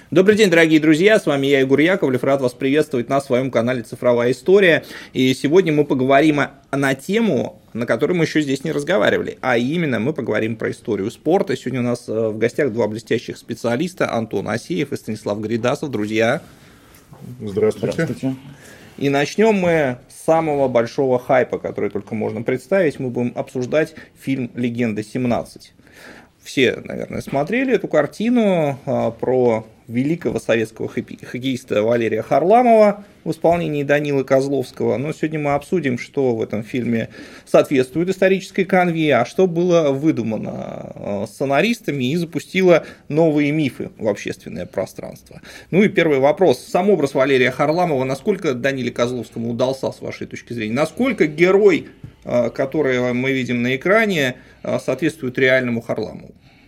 Добрый день, дорогие друзья, с вами я, Егор Яковлев, рад вас приветствовать на своем канале «Цифровая история». И сегодня мы поговорим на тему, на которой мы еще здесь не разговаривали, а именно мы поговорим про историю спорта. Сегодня у нас в гостях два блестящих специалиста, Антон Асеев и Станислав Гридасов. Друзья, здравствуйте. И начнем мы с самого большого хайпа, который только можно представить. Мы будем обсуждать фильм «Легенда 17». Все, наверное, смотрели эту картину про великого советского хоккеиста Валерия Харламова в исполнении Данилы Козловского. Но сегодня мы обсудим, что в этом фильме соответствует исторической канве, а что было выдумано сценаристами и запустило новые мифы в общественное пространство. Ну и первый вопрос. Сам образ Валерия Харламова, насколько Даниле Козловскому удался, с вашей точки зрения? Насколько герой, который мы видим на экране, соответствует реальному Харламову?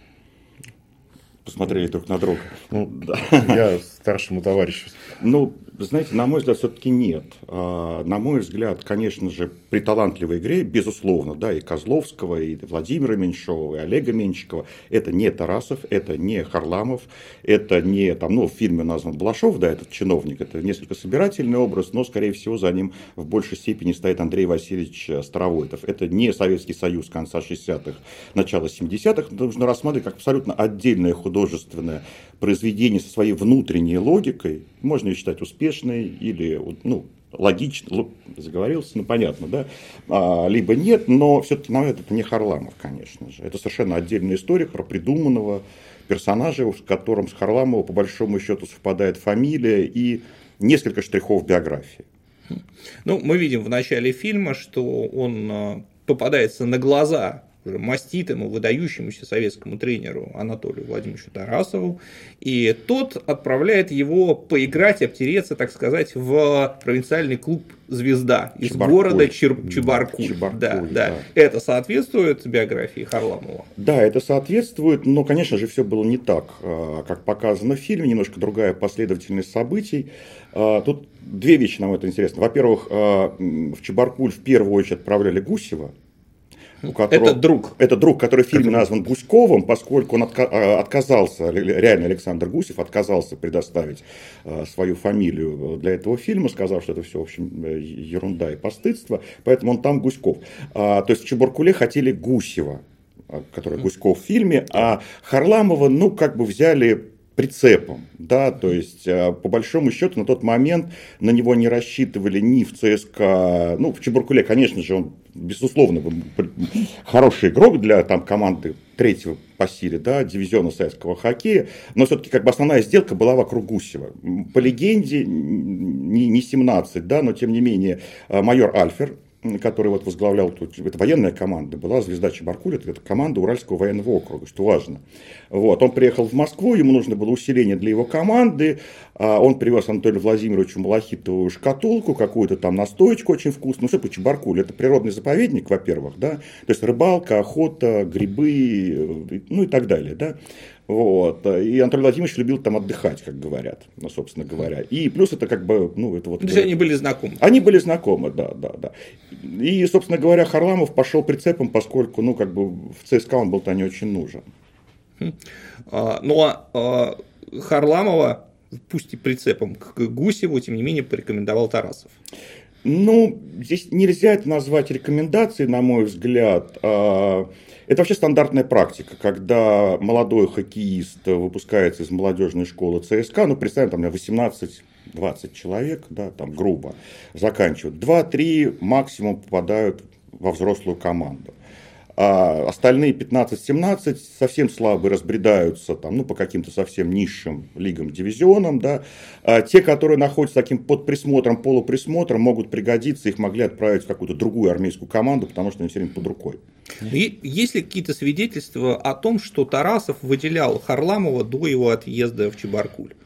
Посмотрели друг на друга. Я старшему товарищу. Знаете, на мой взгляд, все-таки нет. На мой взгляд, конечно же, при талантливой игре, безусловно, да, и Козловского, и Владимира Меньшова, и Олега Меньшикова, это не Тарасов, это не Харламов, это не, в фильме назван Балашов, да, этот чиновник, это несколько собирательный образ, но, скорее всего, за ним в большей степени стоит Андрей Васильевич Старовойтов. Это не Советский Союз конца 60-х, начала 70-х, нужно рассматривать как абсолютно отдельное художественное произведение со своей внутренней логикой, можно ее считать успешной или логично, заговорился, понятно, да, либо нет, но все-таки, на это не Харламов, конечно же. Это совершенно отдельная история про придуманного персонажа, в котором с Харламова по большому счету совпадает фамилия и несколько штрихов биографии. Мы видим в начале фильма, что он попадается на глаза уже маститому, выдающемуся советскому тренеру Анатолию Владимировичу Тарасову, и тот отправляет его поиграть, обтереться, так сказать, в провинциальный клуб «Звезда» из города Чебаркуль. Да. Это соответствует биографии Харламова? Да, это соответствует, но, конечно же, все было не так, как показано в фильме, немножко другая последовательность событий. Тут две вещи нам это интересно. Во-первых, в Чебаркуль в первую очередь отправляли Гусева. Это друг. Это друг, который в фильме назван Гуськовым, поскольку он отказался, реально Александр Гусев отказался предоставить свою фамилию для этого фильма, сказав, что это все, в общем, ерунда и постыдство, поэтому он там Гуськов. То есть в Чебаркуле хотели Гусева, который Гуськов в фильме, а Харламова, взяли прицепом, да, то есть, по большому счету, на тот момент на него не рассчитывали ни в ЦСКА, в Чебаркуле, конечно же, он, безусловно, хороший игрок для команды третьего по силе, да, дивизиона советского хоккея, но все-таки основная сделка была вокруг Гусева. По легенде, не 17, да, но тем не менее, майор Альфер, который возглавлял, это военная команда была, «Звезда Чебаркуля», это команда Уральского военного округа, что важно. Он приехал в Москву, ему нужно было усиление для его команды, он привез Анатолию Владимировичу малахитовую шкатулку, какую-то там настоечку очень вкусную, все по Чебаркулю. Это природный заповедник, во-первых, да, то есть рыбалка, охота, грибы, и так далее, да. И Анатолий Владимирович любил там отдыхать, как говорят, собственно говоря. И плюс это То есть они были знакомы. Они были знакомы, да. И, собственно говоря, Харламов пошел прицепом, поскольку, в ЦСКА он был-то не очень нужен. Харламова, пусть и прицепом к Гусеву, тем не менее, порекомендовал Тарасов. Здесь нельзя это назвать рекомендацией, на мой взгляд. Это вообще стандартная практика, когда молодой хоккеист выпускается из молодежной школы ЦСКА, представим, там 18-20 человек, да, там грубо, заканчивают. 2-3 максимум попадают во взрослую команду. А остальные 15-17 совсем слабые разбредаются по каким-то совсем низшим лигам, дивизионам. Да. А те, которые находятся таким под присмотром, полуприсмотром, могут пригодиться, их могли отправить в какую-то другую армейскую команду, потому что они все время под рукой. И есть ли какие-то свидетельства о том, что Тарасов выделял Харламова до его отъезда в Чебаркуль?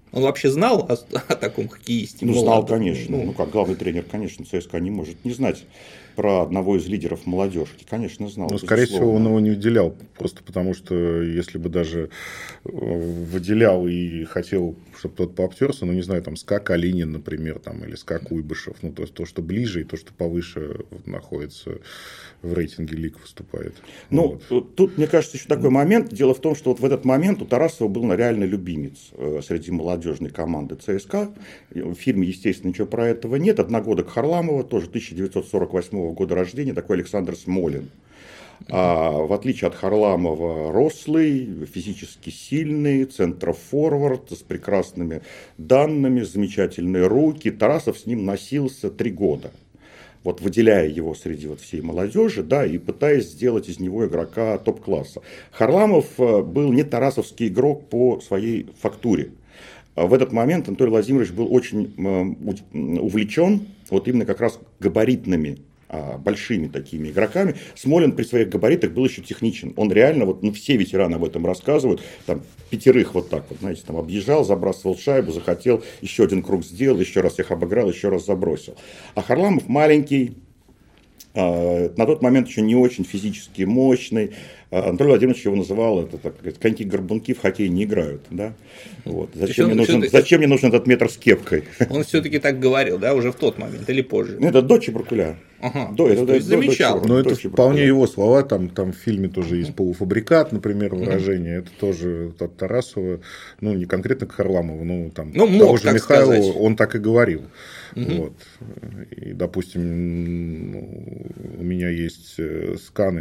Он вообще знал о таком хоккеисте? Ну, знал, конечно. Ну, как главный тренер, конечно, ЦСКА не может не знать про одного из лидеров молодежки. Конечно, знал. Ну, скорее всего, он его не выделял. Просто потому, что если бы даже выделял и хотел, чтобы тот пообтерся, ну, не знаю, там, СКА Калинин, например, там, или СКА Куйбышев, ну, то есть то, что ближе и то, что повыше находится в рейтинге лиг, выступает. Ну, вот. Тут, мне кажется, еще такой момент. Дело в том, что вот в этот момент у Тарасова был реально любимец среди молодежной команды ЦСКА. В фильме, естественно, ничего про этого нет. Одногодок Харламова, тоже 1948 года рождения, такой Александр Смолин. А в отличие от Харламова, рослый, физически сильный, центрофорвард, с прекрасными данными, замечательные руки. Тарасов с ним носился 3 года. Вот выделяя его среди вот всей молодежи, да, и пытаясь сделать из него игрока топ-класса. Харламов был не тарасовский игрок по своей фактуре. В этот момент Анатолий Владимирович был очень увлечен вот именно как раз габаритными, большими такими игроками. Смолин при своих габаритах был еще техничен. Он реально, вот, ну, все ветераны об этом рассказывают, там 5 вот так вот, знаете, там объезжал, забрасывал шайбу, захотел, еще один круг сделал, еще раз их обыграл, еще раз забросил. А Харламов маленький, на тот момент еще не очень физически мощный. Анатолий Владимирович его называл, это, так сказать, коньки-горбунки в хоккей не играют. Да? Вот. Зачем мне нужен этот метр с кепкой? Он все-таки так говорил, да, уже в тот момент или позже? Это до Чебаркуля. Ага, замечал. Но это вполне его слова, там в фильме тоже есть полуфабрикат, например, выражение, это тоже от Тарасова, ну, не конкретно к Харламову, но там того же Михайлова, он так и говорил. Вот. И, допустим, у меня есть сканы.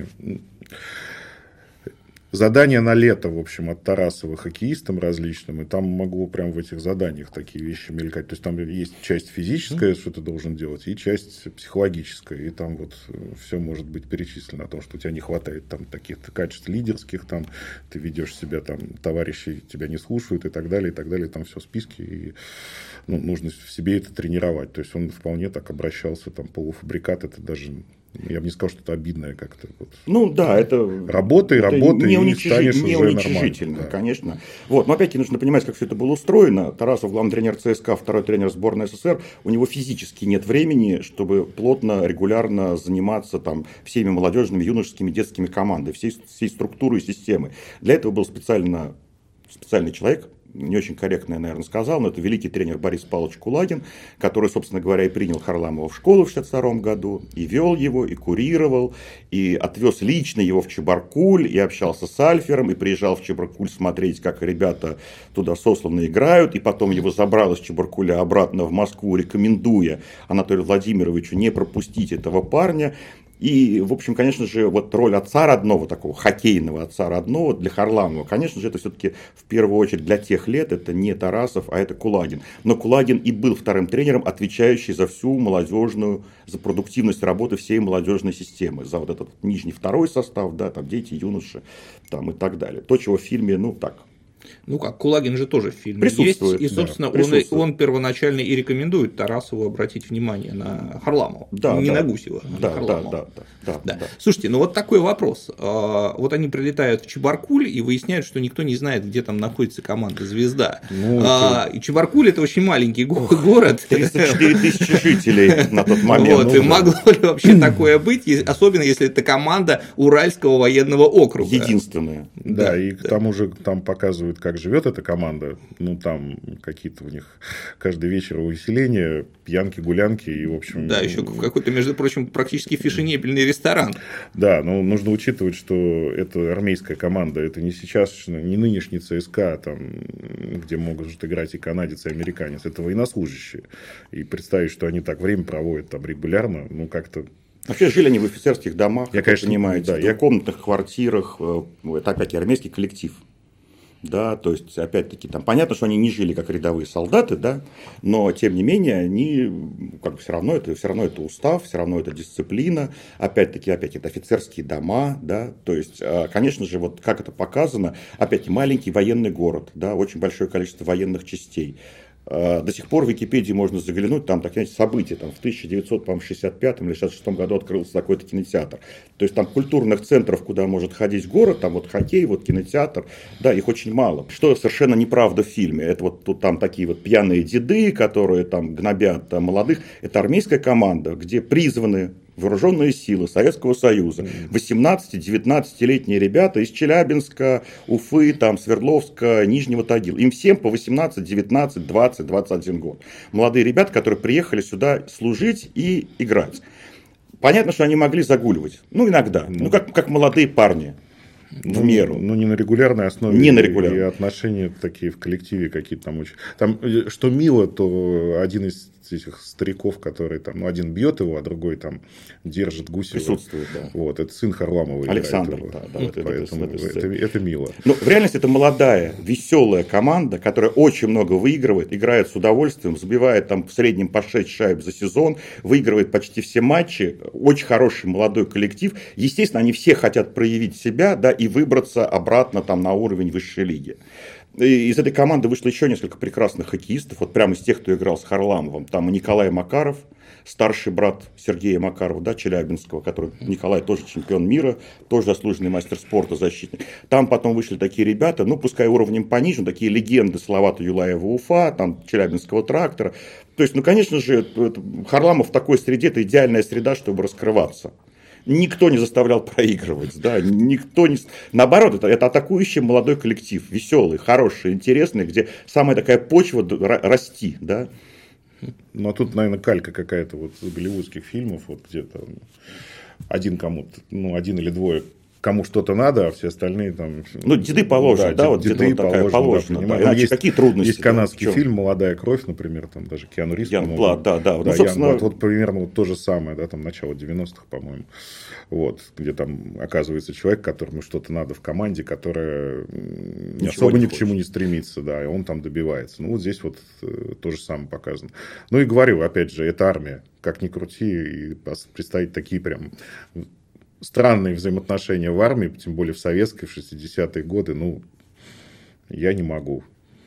Задания на лето, в общем, от Тарасова хоккеистам различным, и там могу прям в этих заданиях такие вещи мелькать. То есть там есть часть физическая, что ты должен делать, и часть психологическая. И там вот все может быть перечислено о том, что у тебя не хватает там таких-то качеств лидерских, там ты ведешь себя, там товарищи тебя не слушают и так далее, и так далее. Там все списки, и ну, нужно в себе это тренировать. То есть он вполне так обращался, там полуфабрикат, это даже... Я бы не сказал, что это обидное как-то. Вот. Ну да, это... Работай, и станешь не уже уничижительно, нормально. Конечно. Вот. Но опять-таки нужно понимать, как все это было устроено. Тарасов, главный тренер ЦСКА, второй тренер сборной СССР, у него физически нет времени, чтобы плотно, регулярно заниматься там, всеми молодежными, юношескими, детскими командами, всей структурой и системой. Для этого был специальный человек, не очень корректно я, наверное, сказал, но это великий тренер Борис Павлович Кулагин, который, собственно говоря, и принял Харламова в школу в 1962 году, и вел его, и курировал, и отвез лично его в Чебаркуль, и общался с Альфером, и приезжал в Чебаркуль смотреть, как ребята туда сосланно играют, и потом его забрал из Чебаркуля обратно в Москву, рекомендуя Анатолию Владимировичу не пропустить этого парня. И, в общем, конечно же, вот роль отца родного, такого хоккейного отца родного для Харламова, конечно же, это все-таки в первую очередь для тех лет, это не Тарасов, а это Кулагин. Но Кулагин и был вторым тренером, отвечающий за всю молодежную, за продуктивность работы всей молодежной системы, за вот этот нижний второй состав, да, там дети, юноши, там и так далее. То, чего в фильме, ну так. Ну как, Кулагин же тоже в фильме присутствует, есть, и, собственно, да, он первоначально и рекомендует Тарасову обратить внимание на Харламова, не на Гусева, а на Харламова. Да. Слушайте, ну вот такой вопрос. Вот они прилетают в Чебаркуль и выясняют, что никто не знает, где там находится команда «Звезда». И Чебаркуль – это очень маленький город. 34 тысячи жителей на тот момент. Вот, и могло ли вообще такое быть, особенно если это команда Уральского военного округа? Единственная. Да, и к тому же там показывают, как живет эта команда. Ну, там какие-то у них каждый вечер увеселения, пьянки, гулянки. И, в общем, да, еще какой-то, между прочим, практически фешенебельный ресторан. Да, но нужно учитывать, что это армейская команда. Это не сейчас, не нынешний ЦСКА, там, где могут играть и канадец, и американец. Это военнослужащие. И представить, что они так время проводят там регулярно, ну, как-то... Вообще жили они в офицерских домах, я, конечно, понимаете, да, в двухкомнатных квартирах. Это опять-таки армейский коллектив. Да, то есть, опять-таки, там понятно, что они не жили как рядовые солдаты, да, но, тем не менее, они, как бы, все равно это устав, все равно это дисциплина, опять-таки, это офицерские дома, да, то есть, конечно же, вот как это показано, опять-таки, маленький военный город, да, очень большое количество военных частей. До сих пор в Википедии можно заглянуть, там такие события, там в 1965 или 66 году открылся такой-то кинотеатр. То есть там культурных центров, куда может ходить город, там вот хоккей, вот кинотеатр, да, их очень мало. Что совершенно неправда в фильме. Это вот тут там такие вот пьяные деды, которые там гнобят молодых. Это армейская команда, где призваны вооруженные силы Советского Союза, 18-19-летние ребята из Челябинска, Уфы, там, Свердловска, Нижнего Тагила. Им всем по 18, 19, 20, 21 год. Молодые ребята, которые приехали сюда служить и играть. Понятно, что они могли загуливать. Ну, иногда. Ну, как молодые парни. В меру. Ну, не на регулярной основе. Не на регулярной. И отношения такие в коллективе какие-то там очень... Там, что мило, то один из этих стариков, который там, ну, один бьет его, а другой там держит Гусева. Присутствует, да. Вот, это сын Харламова. Александр, да. Поэтому это мило. Ну, в реальности это молодая, веселая команда, которая очень много выигрывает, играет с удовольствием, забивает там в среднем по 6 шайб за сезон, выигрывает почти все матчи. Очень хороший молодой коллектив. Естественно, они все хотят проявить себя, да, и выбраться обратно там на уровень высшей лиги. И из этой команды вышло еще несколько прекрасных хоккеистов, вот прямо из тех, кто играл с Харламовым. Там и Николай Макаров, старший брат Сергея Макарова, да, Челябинского, который, Николай тоже чемпион мира, тоже заслуженный мастер спорта, защитник. Там потом вышли такие ребята, ну, пускай уровнем пониже, такие легенды Салавата Юлаева Уфа, там, Челябинского трактора. То есть, ну, конечно же, Харламов в такой среде, это идеальная среда, чтобы раскрываться. Никто не заставлял проигрывать, да, никто не... Наоборот, это атакующий молодой коллектив, веселый, хороший, интересный, где самая такая почва расти, да. Ну, а тут, наверное, калька какая-то вот с голливудских фильмов, вот где-то один кому-то, ну, один или двое, кому что-то надо, а все остальные там... Ну, деды положены, да, вот деды вот такая положена. Да, иначе есть, какие трудности? Есть канадский фильм «Молодая кровь», например, там даже Киану Ривз, Ян Блад, да. Да, ну, собственно... вот примерно вот то же самое, да, там начало 90-х, по-моему. Вот, где там оказывается человек, которому что-то надо в команде, которая особо ни к чему не стремится, да, и он там добивается. Ну, вот здесь вот то же самое показано. Ну, и говорю, опять же, это армия. Как ни крути, и представить такие прям... странные взаимоотношения в армии, тем более в советской, в 60-е годы, ну, я не могу.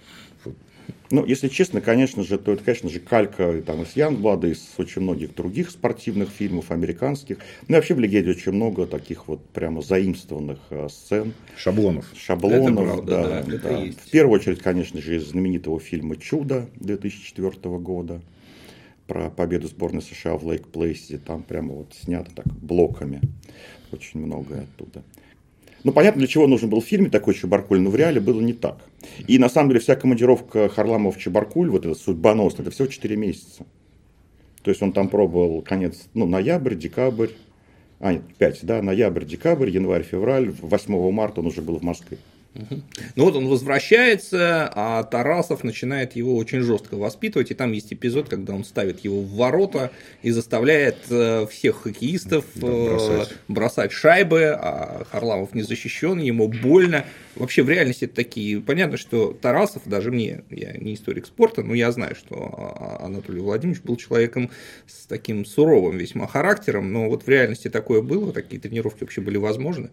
Ну, если честно, конечно же, то это, конечно же, калька там, из Янгблада, из очень многих других спортивных фильмов, американских. Ну, и вообще в «Легенде» очень много таких вот прямо заимствованных сцен. Шаблонов. Это правда, да. В первую очередь, конечно же, из знаменитого фильма «Чудо» 2004 года. Про победу сборной США в Лейк-Плейсе. Там прямо вот снято так блоками. Очень многое оттуда. Ну, понятно, для чего нужен был в фильме такой Чебаркуль, но в реале было не так. И на самом деле вся командировка Харламова в Чебаркуль, вот это судьбоносная, это всего 4 месяца. То есть он там пробовал ноябрь, декабрь, 5, да, ноябрь, декабрь, январь, февраль, 8 марта он уже был в Москве. Ну вот он возвращается, а Тарасов начинает его очень жестко воспитывать. И там есть эпизод, когда он ставит его в ворота и заставляет всех хоккеистов бросать шайбы, а Харламов не защищен, ему больно. Вообще в реальности это такие... Понятно, что Тарасов, даже мне, я не историк спорта, но я знаю, что Анатолий Владимирович был человеком с таким суровым весьма характером, но вот в реальности такое было, такие тренировки вообще были возможны.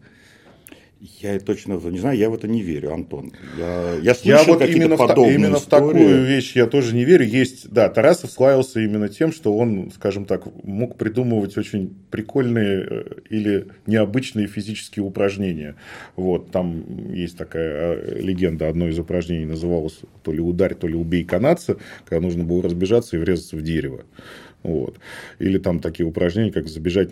Я точно не знаю, я в это не верю, Антон. Я слышал вот какие-то подобные именно истории. в такую вещь я тоже не верю. Есть, да, Тарасов славился именно тем, что он, скажем так, мог придумывать очень прикольные или необычные физические упражнения. Вот, там есть такая легенда, одно из упражнений называлось то ли «Ударь», то ли «Убей канадца», когда нужно было разбежаться и врезаться в дерево. Вот. Или там такие упражнения, как забежать,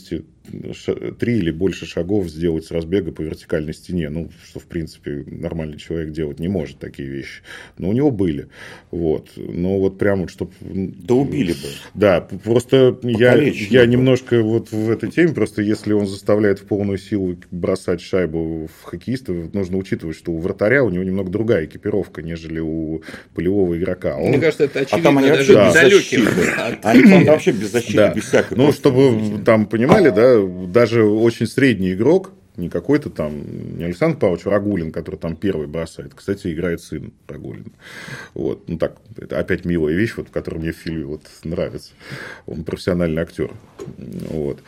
3 или больше шагов сделать с разбега по вертикальной стене. Ну, что, в принципе, нормальный человек делать не может такие вещи. Но у него были. Вот. Но вот прямо, чтобы... Да убили бы. Да, просто я немножко вот в этой теме, просто если он заставляет в полную силу бросать шайбу в хоккеиста, нужно учитывать, что у вратаря у него немного другая экипировка, нежели у полевого игрока. Мне кажется, это очевидно, там они даже далеким. Они там вообще без защиты, без всякой. Ну, чтобы там понимали, да, даже очень средний игрок, Не какой-то там, не Александр Павлович Рагулин, который там первый бросает. Кстати, играет сын Рагулина. Вот. Ну, так, это опять милая вещь, вот, которая мне в фильме вот нравится. Он профессиональный актер. Вот.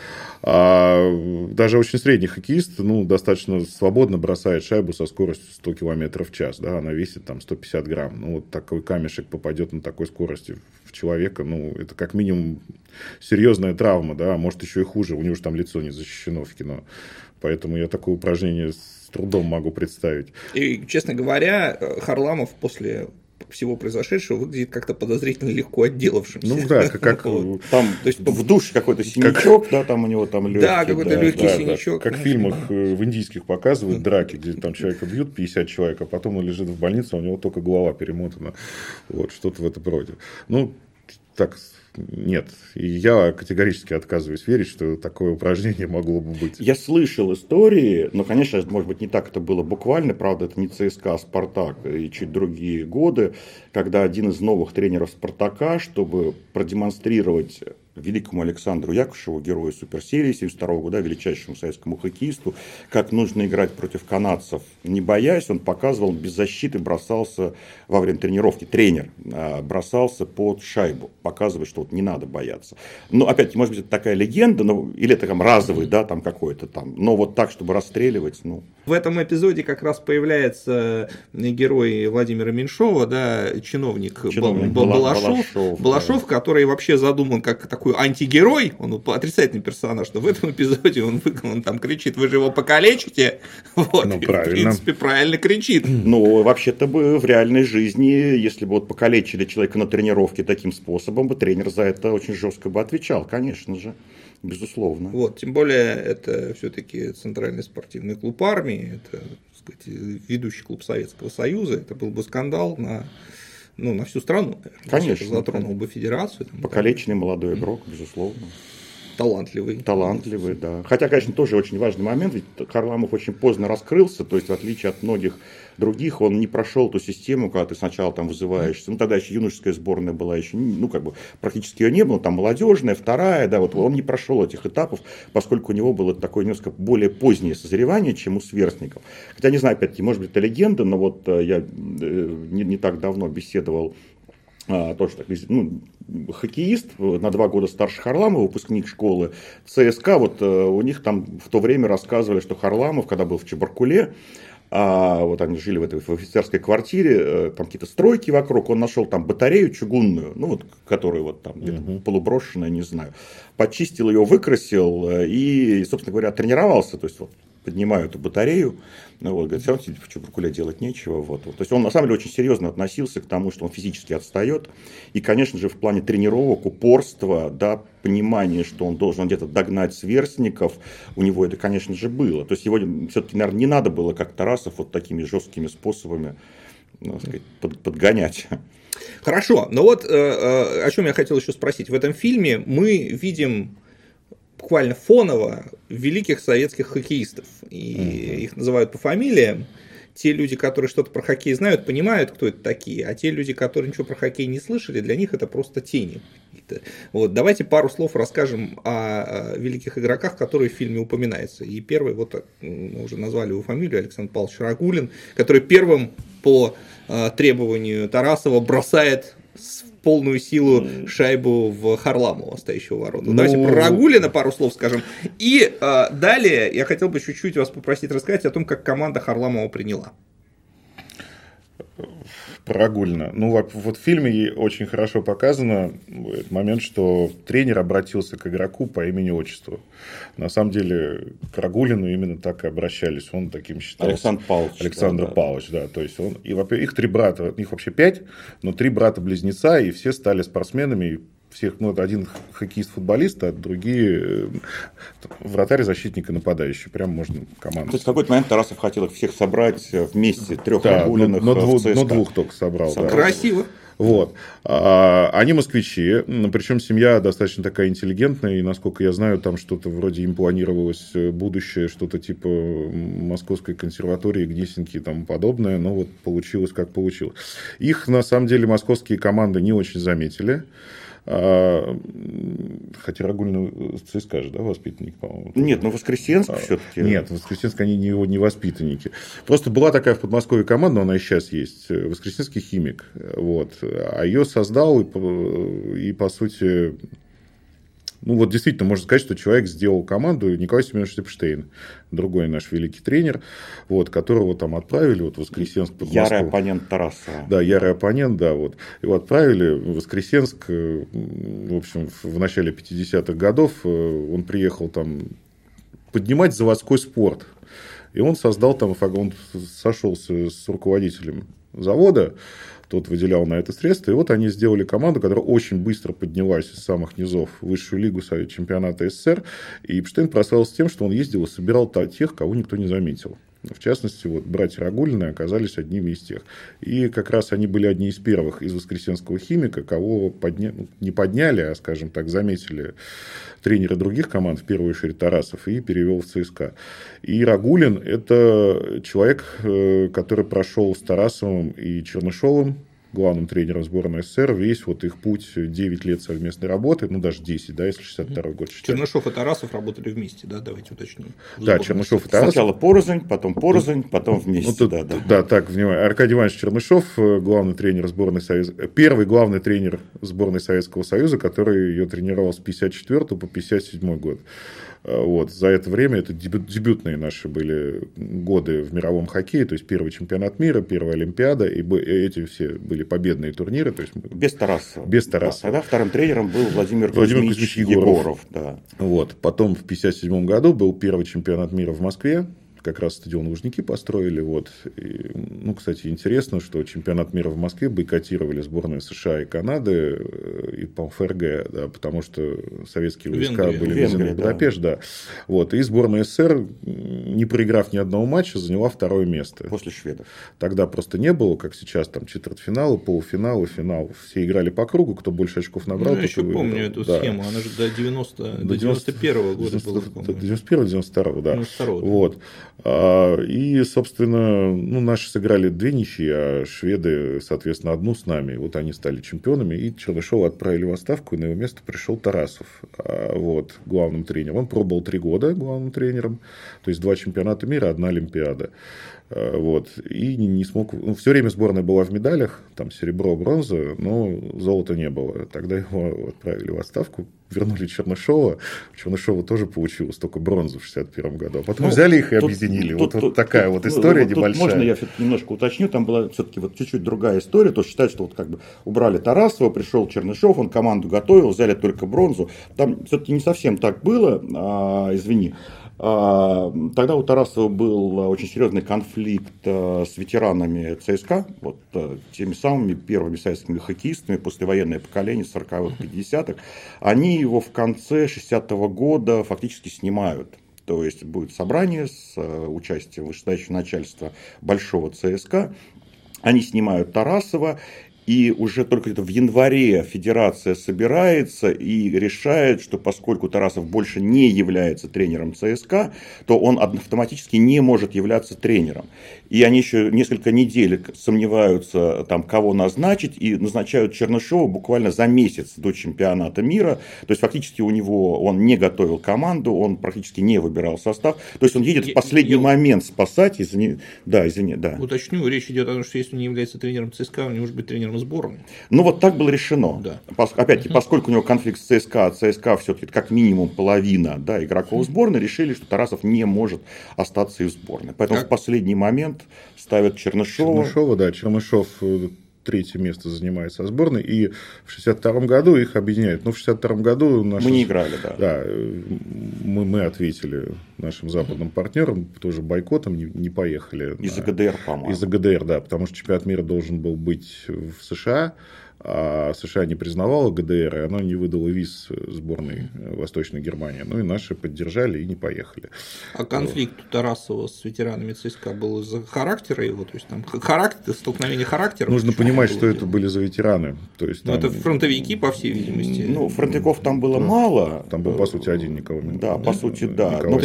А даже очень средний хоккеист, ну, достаточно свободно бросает шайбу со скоростью 100 км в час. Да? Она весит там 150 грамм. Ну, вот такой камешек попадет на такой скорости в человека. Ну, это как минимум серьезная травма, да, может еще и хуже. У него же там лицо не защищено в кино. Поэтому я такое упражнение с трудом могу представить. И, честно говоря, Харламов после всего произошедшего выглядит как-то подозрительно легко отделавшимся. Ну да, как там, то есть в душе какой-то синячок, да, там у него там легкий. Да, какой-то легкий синячок. Как в фильмах в индийских показывают драки, где там человека бьют 50 человек, а потом он лежит в больнице, у него только голова перемотана. Вот, что-то в этом роде. Ну, так, нет. И я категорически отказываюсь верить, что такое упражнение могло бы быть. Я слышал истории, но, конечно, может быть, не так это было буквально, правда, это не ЦСКА, а Спартак и чуть другие годы, когда один из новых тренеров Спартака, чтобы продемонстрировать великому Александру Якушеву, герою суперсерии 1972 года, величайшему советскому хоккеисту, как нужно играть против канадцев. Не боясь, он показывал, без защиты бросался во время тренировки, тренер бросался под шайбу, показывая, что вот не надо бояться. Ну, опять, может быть, это такая легенда, ну, или это там разовый, да, там какой-то там, но вот так, чтобы расстреливать, ну. В этом эпизоде как раз появляется герой Владимира Меньшова, да, чиновник Балашов, который вообще задуман как такой антигерой, он отрицательный персонаж, но в этом эпизоде он там кричит: вы же его покалечите, вот, ну, и, в принципе, правильно кричит. Ну, вообще-то бы в реальной жизни, если бы вот покалечили человека на тренировке таким способом, бы тренер за это очень жестко бы отвечал, конечно же. Безусловно. Вот, тем более, это все-таки Центральный спортивный клуб армии, это, так сказать, ведущий клуб Советского Союза, это был бы скандал на всю страну, наверное. Конечно. Это затронул бы федерацию. Покалеченный молодой игрок, безусловно. Талантливый, да. Хотя, конечно, тоже очень важный момент, ведь Харламов очень поздно раскрылся, то есть, в отличие от многих других, он не прошел ту систему, когда ты сначала там вызываешься, ну, тогда еще юношеская сборная была еще, ну, как бы, практически ее не было, там молодежная, вторая, да, вот он не прошел этих этапов, поскольку у него было такое немножко более позднее созревание, чем у сверстников. Хотя, не знаю, опять-таки, может быть, это легенда, но вот я не так давно беседовал тоже так, ну, хоккеист, на 2 года старше Харламова, выпускник школы ЦСКА, вот у них там в то время рассказывали, что Харламов, когда был в Чебаркуле, вот они жили в этой офицерской квартире, там какие-то стройки вокруг, он нашел там батарею чугунную, ну вот, которая вот там где-то полуброшенная, не знаю, почистил ее, выкрасил и, собственно говоря, тренировался, то есть вот поднимаю эту батарею, ну, вот, говорит, все равно в Чебаркуле делать нечего. Вот. То есть он на самом деле очень серьезно относился к тому, что он физически отстает. И, конечно же, в плане тренировок, упорства, да, понимания, что он должен где-то догнать сверстников, у него это, конечно же, было. То есть его все-таки, наверное, не надо было, как Тарасов, вот такими жесткими способами, ну, сказать, подгонять. Хорошо, но вот о чем я хотел еще спросить. В этом фильме мы видим буквально фоново великих советских хоккеистов. И их называют по фамилиям. Те люди, которые что-то про хоккей знают, понимают, кто это такие. А те люди, которые ничего про хоккей не слышали, для них это просто тени. Вот, давайте пару слов расскажем о великих игроках, которые в фильме упоминаются. И первый, вот мы уже назвали его фамилию, Александр Павлович Рагулин, который первым по требованию Тарасова бросает в полную силу шайбу в Харламова, стоящего ворота. Давайте про Рагулина пару слов скажем. И далее я хотел бы чуть-чуть вас попросить рассказать о том, как команда Харламова приняла. Про Рагулина. Ну, вот в фильме очень хорошо показано этот момент, что тренер обратился к игроку по имени-отчеству. На самом деле, к Рагулину именно так и обращались. Он таким считался. Александр Павлович, да. То есть он, и их 3 брата, их вообще 5, но 3 брата-близнеца, и все стали спортсменами. Всех, ну, один хоккеист-футболист, а другие вратарь, защитник и нападающий. Прям можно команду. То есть в какой-то момент Тарасов хотел их всех собрать вместе, 3 Рагулиных в ЦСКА. Но 2 только собрал. Да. Красиво. Вот. Они москвичи, причем семья достаточно такая интеллигентная, и, насколько я знаю, там что-то вроде им планировалось будущее, что-то типа Московской консерватории, Гнесинки и тому подобное, но вот получилось как получилось. Их, на самом деле, московские команды не очень заметили. Хотя Рагулин ЦСКА же, да, воспитанник, по-моему? Нет, Воскресенск все-таки. Нет, Воскресенск, они не воспитанники. Просто была такая в Подмосковье команда, она и сейчас есть, Воскресенский химик. Вот. А ее создал и по сути... Ну, вот действительно, можно сказать, что человек сделал команду Николай Семенович Эпштейн, другой наш великий тренер, вот, которого там отправили вот, в Воскресенск под Москву. Ярый оппонент Тарасова. Да, ярый оппонент, да, вот. Его отправили в Воскресенск, в общем, в начале 50-х годов. Он приехал там поднимать заводской спорт. И он создал там, он сошелся с руководителем завода, тот выделял на это средства. И вот они сделали команду, которая очень быстро поднялась из самых низов в высшую лигу чемпионата СССР. И Эпштейн прославился тем, что он ездил и собирал тех, кого никто не заметил. В частности, вот, братья Рагулины оказались одними из тех. И как раз они были одни из первых из воскресенского химика, кого не подняли, а, скажем так, заметили тренеры других команд, в первую очередь Тарасов, и перевел в ЦСКА. И Рагулин – это человек, который прошел с Тарасовым и Чернышовым, главным тренером сборной СССР, весь вот их путь 9 лет совместной работы, ну даже 10, да, если 62-й год. Чернышов и Тарасов работали вместе, да, давайте уточним. Да, Чернышов и Тарасов. Сначала порознь, потом вместе. Ну, да, так, внимание. Аркадий Иванович Чернышов, главный тренер сборной Союза, первый главный тренер сборной Советского Союза, который ее тренировал с 54 по 57 год. Вот. За это время это дебютные наши были годы в мировом хоккее, то есть первый чемпионат мира, первая Олимпиада, и эти все были победные турниры. То есть без Тарасова. Без Тарасова. Да, тогда вторым тренером был Владимир Кузьмич Егоров. Да. Вот. Потом в 1957 году был первый чемпионат мира в Москве. Как раз стадион Лужники построили. Вот. И, ну, кстати, интересно, что чемпионат мира в Москве бойкотировали сборные США и Канады и ФРГ, да, потому что советские войска были введены в Будапешт. Да. Вот. И сборная СССР, не проиграв ни одного матча, заняла второе место. После шведов. Тогда просто не было, как сейчас, там четвертьфиналы, полуфиналы, финал. Все играли по кругу, кто больше очков набрал. Я еще помню эту схему, она же до 91-го года была. До 91-92-го, да. 92-го, да. Вот. И, собственно, ну, наши сыграли 2 ничьи, а шведы, соответственно, 1 с нами. Вот они стали чемпионами, и Чернышова отправили в отставку, и на его место пришел Тарасов, вот, главным тренером. Он пробовал 3 года главным тренером, то есть 2 чемпионата мира, 1 Олимпиада. Вот, и не смог... Ну, все время сборная была в медалях, там серебро, бронза, но золота не было. Тогда его отправили в отставку, вернули Чернышова. Чернышова тоже получилось только бронзу в 1961 году. А потом взяли их и объединили. Вот такая вот история небольшая. Можно я немножко уточню? Там была все-таки вот чуть-чуть другая история. То считают, что вот как бы убрали Тарасова, пришел Чернышов, он команду готовил, взяли только бронзу. Там все-таки не совсем так было, извини. Тогда у Тарасова был очень серьезный конфликт с ветеранами ЦСКА, вот, теми самыми первыми советскими хоккеистами, послевоенное поколение 40-х, 50-х. Они его в конце 60-го года фактически снимают. То есть будет собрание с участием вышестоящего начальства большого ЦСКА. Они снимают Тарасова. И уже только где-то в январе федерация собирается и решает, что поскольку Тарасов больше не является тренером ЦСКА, то он автоматически не может являться тренером. И они еще несколько недель сомневаются, там, кого назначить, и назначают Чернышова буквально за месяц до чемпионата мира. То есть фактически он не готовил команду, он практически не выбирал состав. То есть он едет в последний момент спасать. Извини. Уточню, речь идет о том, что если он не является тренером ЦСКА, он не может быть тренером сборной. Ну, вот так было решено. Да. Опять-таки, поскольку у него конфликт с ЦСКА, а ЦСКА все-таки как минимум половина, да, игроков сборной, решили, что Тарасов не может остаться и в сборной. Поэтому в последний момент ставят Чернышова. Чернышов 3-е место занимает со сборной, и в 1962 году их объединяют. Но в 1962 году мы не играли, да. Да, мы ответили нашим западным партнерам тоже бойкотом, не поехали. Из-за ГДР, по-моему. Из-за ГДР, да, потому что чемпионат мира должен был быть в США, а США не признавала ГДР, и она не выдала виз сборной Восточной Германии. Ну и наши поддержали и не поехали. А конфликт у Тарасова с ветеранами ЦСКА был из-за характера его? То есть там характер, столкновение характеров? Нужно понимать, что это были за ветераны. То есть, там... это фронтовики, по всей видимости. Ну, фронтовиков там было мало. Там был, по сути, один никого. Да, по сути, да. Но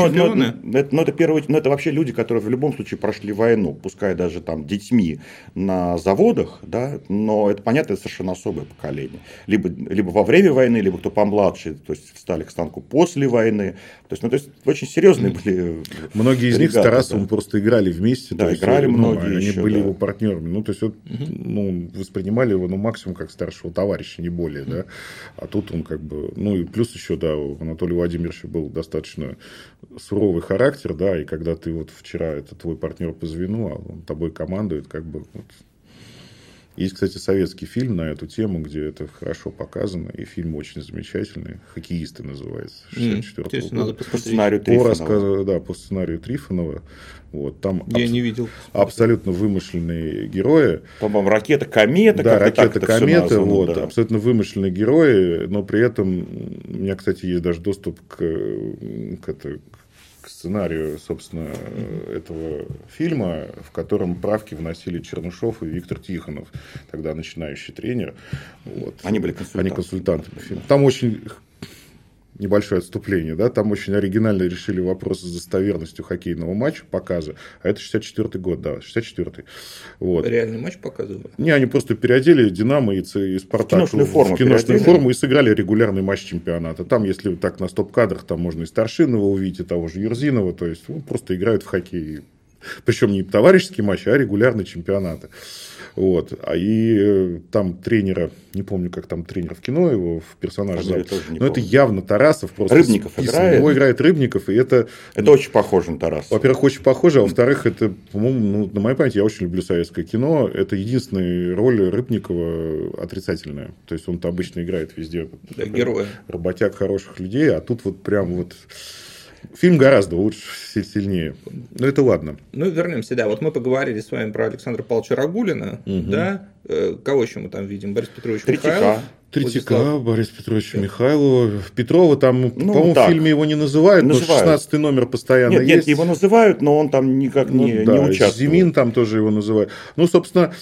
это вообще люди, которые в любом случае прошли войну, пускай даже там детьми на заводах, да, но это понятно, понятно, это совершенно особое поколение. Либо во время войны, либо кто помладше, то есть встали к станку после войны. То есть очень серьезные были. Многие из них с Тарасовым просто играли вместе. Да, играли многие они еще, были да. его партнерами. Ну, то есть, воспринимали его, максимум как старшего товарища, не более, да. А тут он как бы... Ну, и плюс еще, да, у Анатолия Владимировича был достаточно суровый характер, да, и когда ты вот вчера, это твой партнер по звену, а он тобой командует, как бы... Вот. Есть, кстати, советский фильм на эту тему, где это хорошо показано, и фильм очень замечательный. «Хоккеисты» называется, 64-го года. По сценарию Трифонова. По сценарию Трифонова. Вот, там я не видел. Абсолютно вымышленные герои. Там, по-моему, ракета-комета. Да, ракета-комета, вот, да. Абсолютно вымышленные герои, но при этом у меня, кстати, есть даже доступ к сценарию, собственно, этого фильма, в котором правки вносили Чернышов и Виктор Тихонов, тогда начинающий тренер. Вот. Они были консультантами. Они консультанты по фильму. Там очень небольшое отступление, да, там очень оригинально решили вопрос с достоверностью хоккейного матча, показа, а это 64-й год, да, 64-й. Вот. Реальный матч показывали? Не, они просто переодели «Динамо» и «Спартак» в киношную форму и сыграли регулярный матч чемпионата. Там, если так на стоп-кадрах, там можно и Старшинова увидеть, и того же Ерзинова, то есть просто играют в хоккей. Причем не товарищеский матч, а регулярный чемпионат. Вот. И там тренера, не помню, как там тренер в кино его, в персонаже зовут. Но это явно Тарасов. Просто Рыбников играет. Его играет Рыбников, и это очень похоже на Тарасова. Во-первых, очень похоже, а во-вторых, это, по-моему, на моей памяти, я очень люблю советское кино. Это единственная роль Рыбникова отрицательная. То есть он-то обычно играет везде. Да, героя. Работяг хороших людей, а тут вот прям вот... Фильм гораздо лучше, сильнее. Но это ладно. Ну, вернемся, да. Вот мы поговорили с вами про Александра Павловича Рагулина. Да? Кого еще мы там видим? Борис Петрович Михайлов. Третьяка, Борис Петрович Михайлова. Петрова там, по-моему, в фильме его не называют, но 16-й номер постоянно есть. Нет, его называют, но он там никак не участвует. Зимин там тоже его называют. Ну, собственно,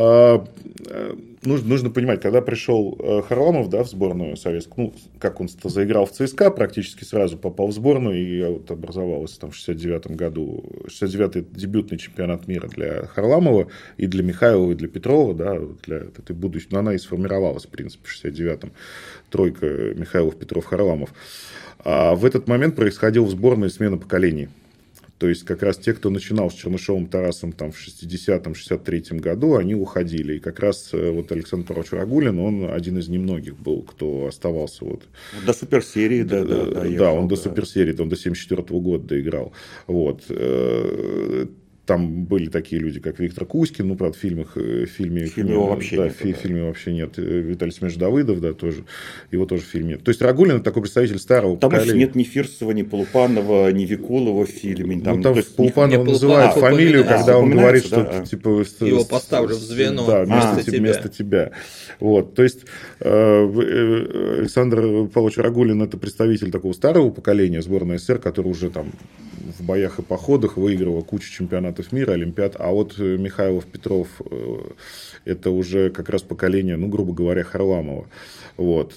нужно понимать, когда пришел Харламов, да, в сборную советскую, как он заиграл в ЦСКА, практически сразу попал в сборную, и вот образовалась там в 69-м году, 69-й дебютный чемпионат мира для Харламова, и для Михайлова, и для Петрова, да, для этой будущей, но она и сформировалась, в принципе, в 69-м, тройка Михайлов, Петров, Харламов. А в этот момент происходила в сборной смена поколений. То есть, как раз те, кто начинал с Чернышовым, Тарасом там, в 60-м, 63-м году, они уходили. И как раз вот Александр Павлович Рагулин, он один из немногих был, кто оставался. Вот. До суперсерии, да. Да, он до суперсерии, он до 74-го года доиграл. Вот. Там были такие люди, как Виктор Кузькин, ну, правда, в фильме его вообще да, нет. В фильме вообще нет. Виталий Семенович Давыдов, да, тоже. Его тоже в фильме нет. То есть Рагулин — это такой представитель старого поколения. Там нет ни Фирсова, ни Полупанова, ни Викулова в фильме. Там Полупанова называют фамилию, когда он говорит, что типа... Его поставлю в звено вместо тебя. Вот. То есть Александр Павлович Рагулин — это представитель такого старого поколения сборной СССР, который уже там в боях и походах выигрывал кучу чемпионатов мира, олимпиад. А вот Михайлов, Петров — это уже как раз поколение, ну, грубо говоря, Харламова. Вот.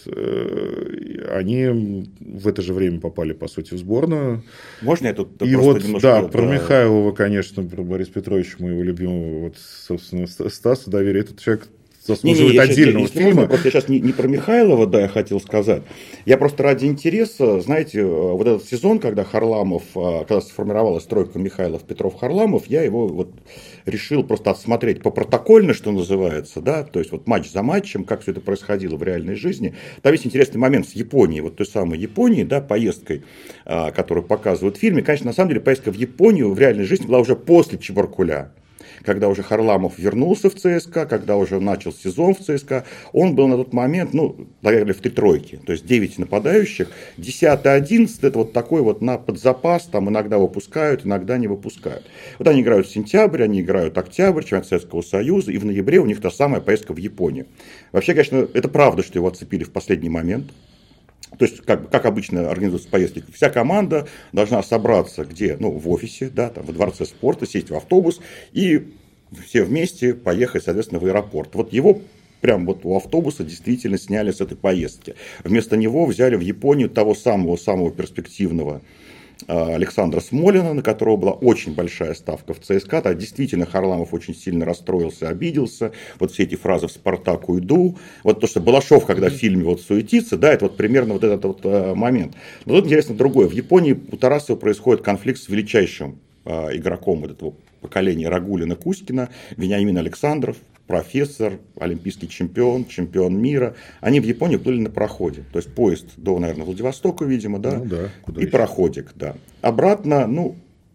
Они в это же время попали, по сути, в сборную. Можно я тут и вот, немножко... Да, про Михайлова, конечно, про Бориса Петровича, моего любимого, вот, собственно, Стаса доверия. Этот человек заслуживает отдельного фильма. Просто я сейчас не про Михайлова, да, я хотел сказать. Я просто ради интереса, знаете, вот этот сезон, когда Харламов, когда сформировалась тройка Михайлов, Петров, Харламов, я его вот решил просто отсмотреть по-протокольно, что называется, да, то есть вот матч за матчем, как все это происходило в реальной жизни. Там есть интересный момент с Японией, вот той самой Японией, да, поездкой, которую показывают в фильме. Конечно, на самом деле поездка в Японию в реальной жизни была уже после Чебаркуля. Когда уже Харламов вернулся в ЦСКА, когда уже начал сезон в ЦСКА, он был на тот момент, ну, наверное, в три тройки. То есть 9 нападающих, 10-11, это вот такой вот на подзапас, там иногда выпускают, иногда не выпускают. Вот они играют в сентябрь, они играют октябрь, чемпионат Советского Союза, и в ноябре у них та самая поездка в Японию. Вообще, конечно, это правда, что его отцепили в последний момент. То есть, как обычно организуются поездки, вся команда должна собраться где? Ну, в офисе, да, там, во дворце спорта, сесть в автобус и все вместе поехать, соответственно, в аэропорт. Вот его прям вот у автобуса действительно сняли с этой поездки. Вместо него взяли в Японию того самого перспективного Александра Смолина, на которого была очень большая ставка в ЦСКА. Да, действительно, Харламов очень сильно расстроился, обиделся. Вот все эти фразы «в Спартак уйду». Вот то, что Балашов, когда в фильме вот суетится, да, это вот примерно вот этот вот момент. Но тут интересно другое. В Японии у Тарасова происходит конфликт с величайшим игроком вот этого поколения Рагулина-Кузькина, Вениамин Александров, профессор, олимпийский чемпион, чемпион мира. Они в Японии плыли на пароходе. То есть поезд до, наверное, Владивостока, видимо, да? Ну, да, и пароходик, да. Обратно, ну,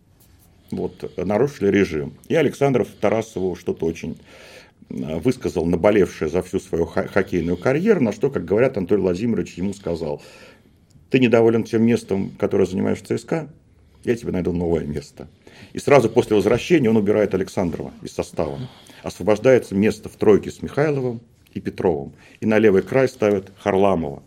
вот, нарушили режим. И Александров Тарасову что-то очень высказал, наболевшее за всю свою хоккейную карьеру, на что, как говорят, Анатолий Владимирович ему сказал: ты недоволен тем местом, которое занимаешь в ЦСКА? Я тебе найду новое место. И сразу после возвращения он убирает Александрова из состава. Освобождается место в тройке с Михайловым и Петровым. И на левый край ставят Харламова.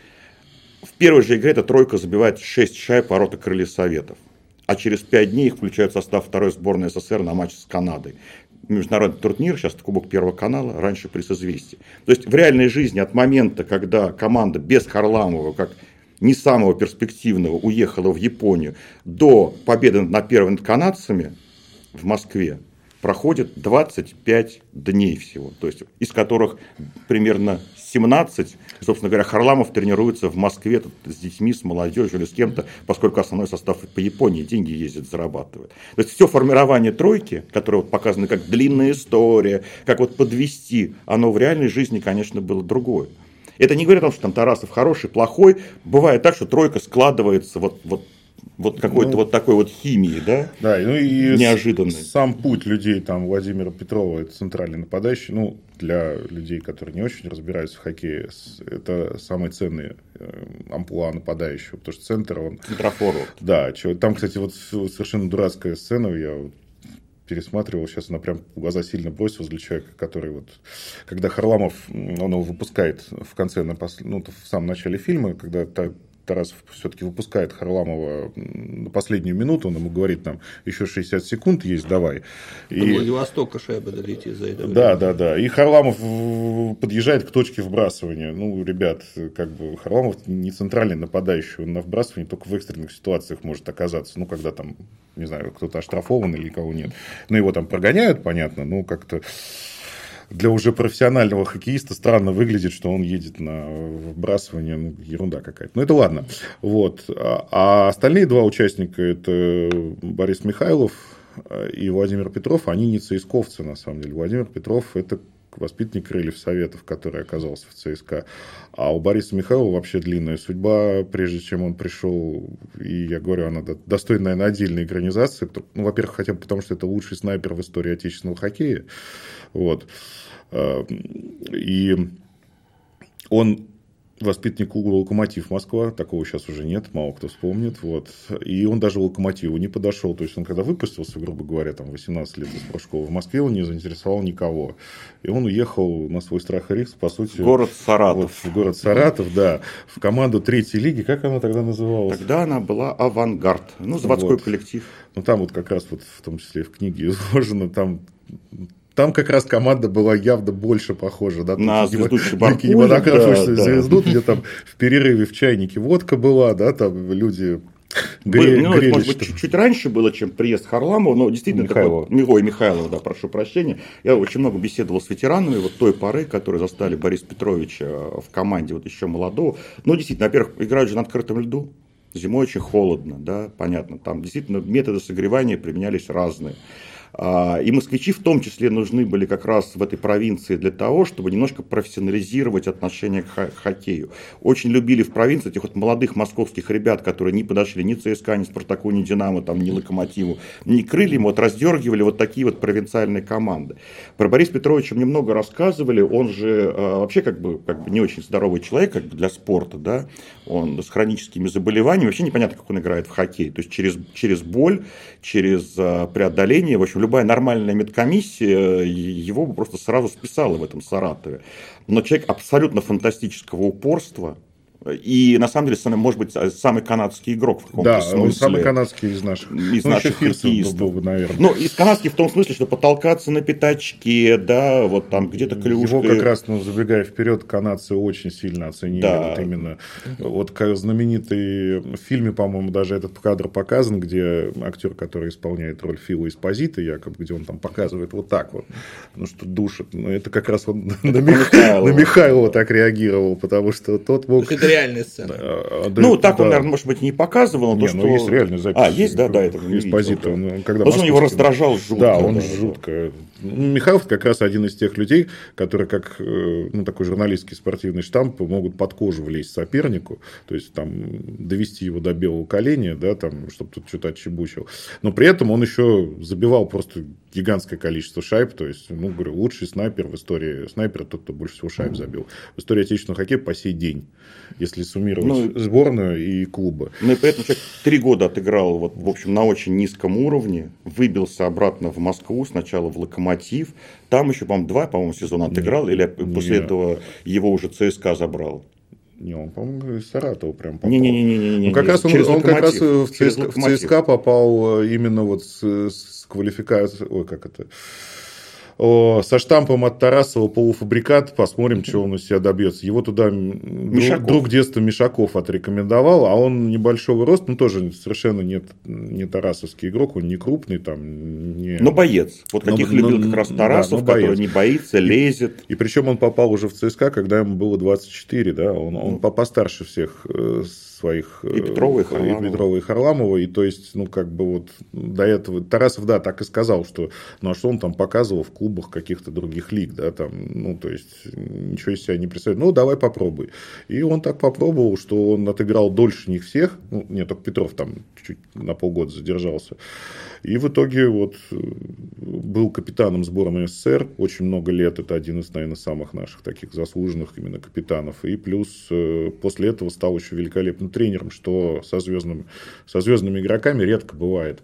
В первой же игре эта тройка забивает 6 шайб ворота Крыльев Советов. А через 5 дней их включают в состав второй сборной СССР на матч с Канадой. Международный турнир, сейчас Кубок Первого канала, раньше при «Созвездии». То есть в реальной жизни от момента, когда команда без Харламова, как не самого перспективного, уехала в Японию, до победы над первыми над канадцами в Москве, проходит 25 дней всего, то есть из которых примерно 17, собственно говоря, Харламов тренируется в Москве тут, с детьми, с молодежью или с кем-то, поскольку основной состав по Японии, деньги ездит, зарабатывает. То есть все формирование тройки, которое вот показано как длинная история, как вот подвести, оно в реальной жизни, конечно, было другое. Это не говорит о том, что там Тарасов хороший, плохой. Бывает так, что тройка складывается вот какой-то вот такой вот химии, да? Да, ну и неожиданный. Сам путь людей, там, Владимира Петрова, это центральный нападающий, ну, для людей, которые не очень разбираются в хоккее, это самый ценный амплуа нападающего, потому что центр, он... Центрофорвард. Да, там, кстати, вот совершенно дурацкая сцена, я пересматривал, сейчас она прям в глаза сильно бросилась для человека, который вот, когда Харламов, он его выпускает в конце, ну, в самом начале фильма, когда Тарасов все-таки выпускает Харламова на последнюю минуту, он ему говорит, там, еще 60 секунд есть, давай. До Владивостока шайба долетит за это время. Да. И Харламов подъезжает к точке вбрасывания. Ну, ребят, как бы Харламов не центральный нападающий, он на вбрасывании только в экстренных ситуациях может оказаться. Ну, когда там, не знаю, кто-то оштрафован или кого нет. Ну, его там прогоняют, понятно, но как-то... Для уже профессионального хоккеиста странно выглядит, что он едет на вбрасывание, ну, ерунда какая-то. Ну, это ладно. Вот. А остальные два участника, это Борис Михайлов и Владимир Петров, они не ЦСКовцы, на самом деле. Владимир Петров – это воспитанник Крыльев Советов, который оказался в ЦСКА. А у Бориса Михайлова вообще длинная судьба, прежде чем он пришел. И я говорю, она достойна, наверное, отдельной экранизации. Ну, во-первых, хотя бы потому, что это лучший снайпер в истории отечественного хоккея. Вот. И он воспитанник клуба «Локомотив Москва», такого сейчас уже нет, мало кто вспомнит. Вот. И он даже «Локомотиву» не подошел. То есть он когда выпустился, грубо говоря, там 18 лет из спортшколы в Москве, он не заинтересовал никого. И он уехал на свой страх и риск, по сути. Город Саратов. Вот, в город Саратов, да. В команду третьей лиги. Как она тогда называлась? Тогда она была «Авангард». Ну, заводской коллектив. Ну, там вот как раз вот в том числе в книге изложено, там как раз команда была явно больше похожа, да, на звезду Чебаркуль, кинематографическую звезду, где там в перерыве в чайнике водка была, да, там люди грели. Может быть, чуть раньше было, чем приезд Харламова, но действительно Михайлова, да, прошу прощения. Я очень много беседовал с ветеранами вот той поры, которые застали Бориса Петровича в команде вот еще молодого. Но действительно, во-первых, играют же на открытом льду, зимой очень холодно, да, понятно, там действительно методы согревания применялись разные. И москвичи в том числе нужны были как раз в этой провинции для того, чтобы немножко профессионализировать отношение к хоккею. Очень любили в провинции этих вот молодых московских ребят, которые не подошли ни ЦСКА, ни Спартаку, ни Динамо, там, ни Локомотиву, ни Крыльям, вот раздергивали вот такие вот провинциальные команды. Про Бориса Петровича мне много рассказывали, он же вообще как бы не очень здоровый человек как бы для спорта, да, он с хроническими заболеваниями, вообще непонятно, как он играет в хоккей, то есть через боль, через преодоление, в общем, любая нормальная медкомиссия его бы просто сразу списала в этом Саратове. Но человек абсолютно фантастического упорства, И, на самом деле, может быть, самый канадский игрок в каком-то смысле. Да, он самый канадский из наших. Из наших хоккеистов. Был бы, наверное. Ну, из канадских в том смысле, что потолкаться на пятачке, да, вот там где-то клюшкой. Его как раз, забегая вперед, канадцы очень сильно оценили. Да. Вот именно. Вот как знаменитый в фильме, по-моему, даже этот кадр показан, где актер, который исполняет роль Фила Эспозито, якобы, где он там показывает вот так вот, что душит. Но это как раз он на Михайлова так реагировал, потому что тот мог... Это реальная сцена. Ну, так он, наверное, может быть, не показывал. Не, но есть реальная запись. Есть, да, это не Эспозито. Потому что он его раздражал жутко. Да, он жутко. Михайлов как раз один из тех людей, которые, как такой журналистский спортивный штамп, могут под кожу влезть сопернику, то есть там довести его до белого коленя, да, там, чтобы тут что-то отчебучил. Но при этом он еще забивал просто гигантское количество шайб, то есть, говорю, лучший снайпер в истории снайпера, тот, кто больше всего шайб забил. В истории отечественного хоккея по сей день, если суммировать сборную и клубы. Ну и поэтому человек 3 года отыграл, вот, в общем, на очень низком уровне, выбился обратно в Москву, сначала в «Локомотив», там еще, по-моему, 2 сезона отыграл, или после этого его уже ЦСКА забрал? Не, он, по-моему, из Саратова прям попал. Не. Как раз он как раз в ЦСКА попал именно вот с квалификацией, со штампом от Тарасова полуфабрикат. Посмотрим, что он из себя добьется. Его туда друг детства Мишаков отрекомендовал, а он небольшого роста, тоже совершенно не тарасовский игрок, он не крупный там. Но боец. Вот таких любил как раз Тарасов, который не боится, лезет. И причем он попал уже в ЦСКА, когда ему было 24, да, он постарше всех своих и Петрова, и Харламова, и то есть, до этого Тарасов, да, так и сказал, что, а что он там показывал в клубах каких-то других лиг, да, там, то есть, ничего из себя не представляет, давай попробуй. И он так попробовал, что он отыграл дольше них всех, только Петров там чуть-чуть на полгода задержался, и в итоге был капитаном сборной СССР очень много лет, это один из, наверное, самых наших таких заслуженных именно капитанов, и плюс после этого стал еще великолепным тренером, что со звездными игроками редко бывает.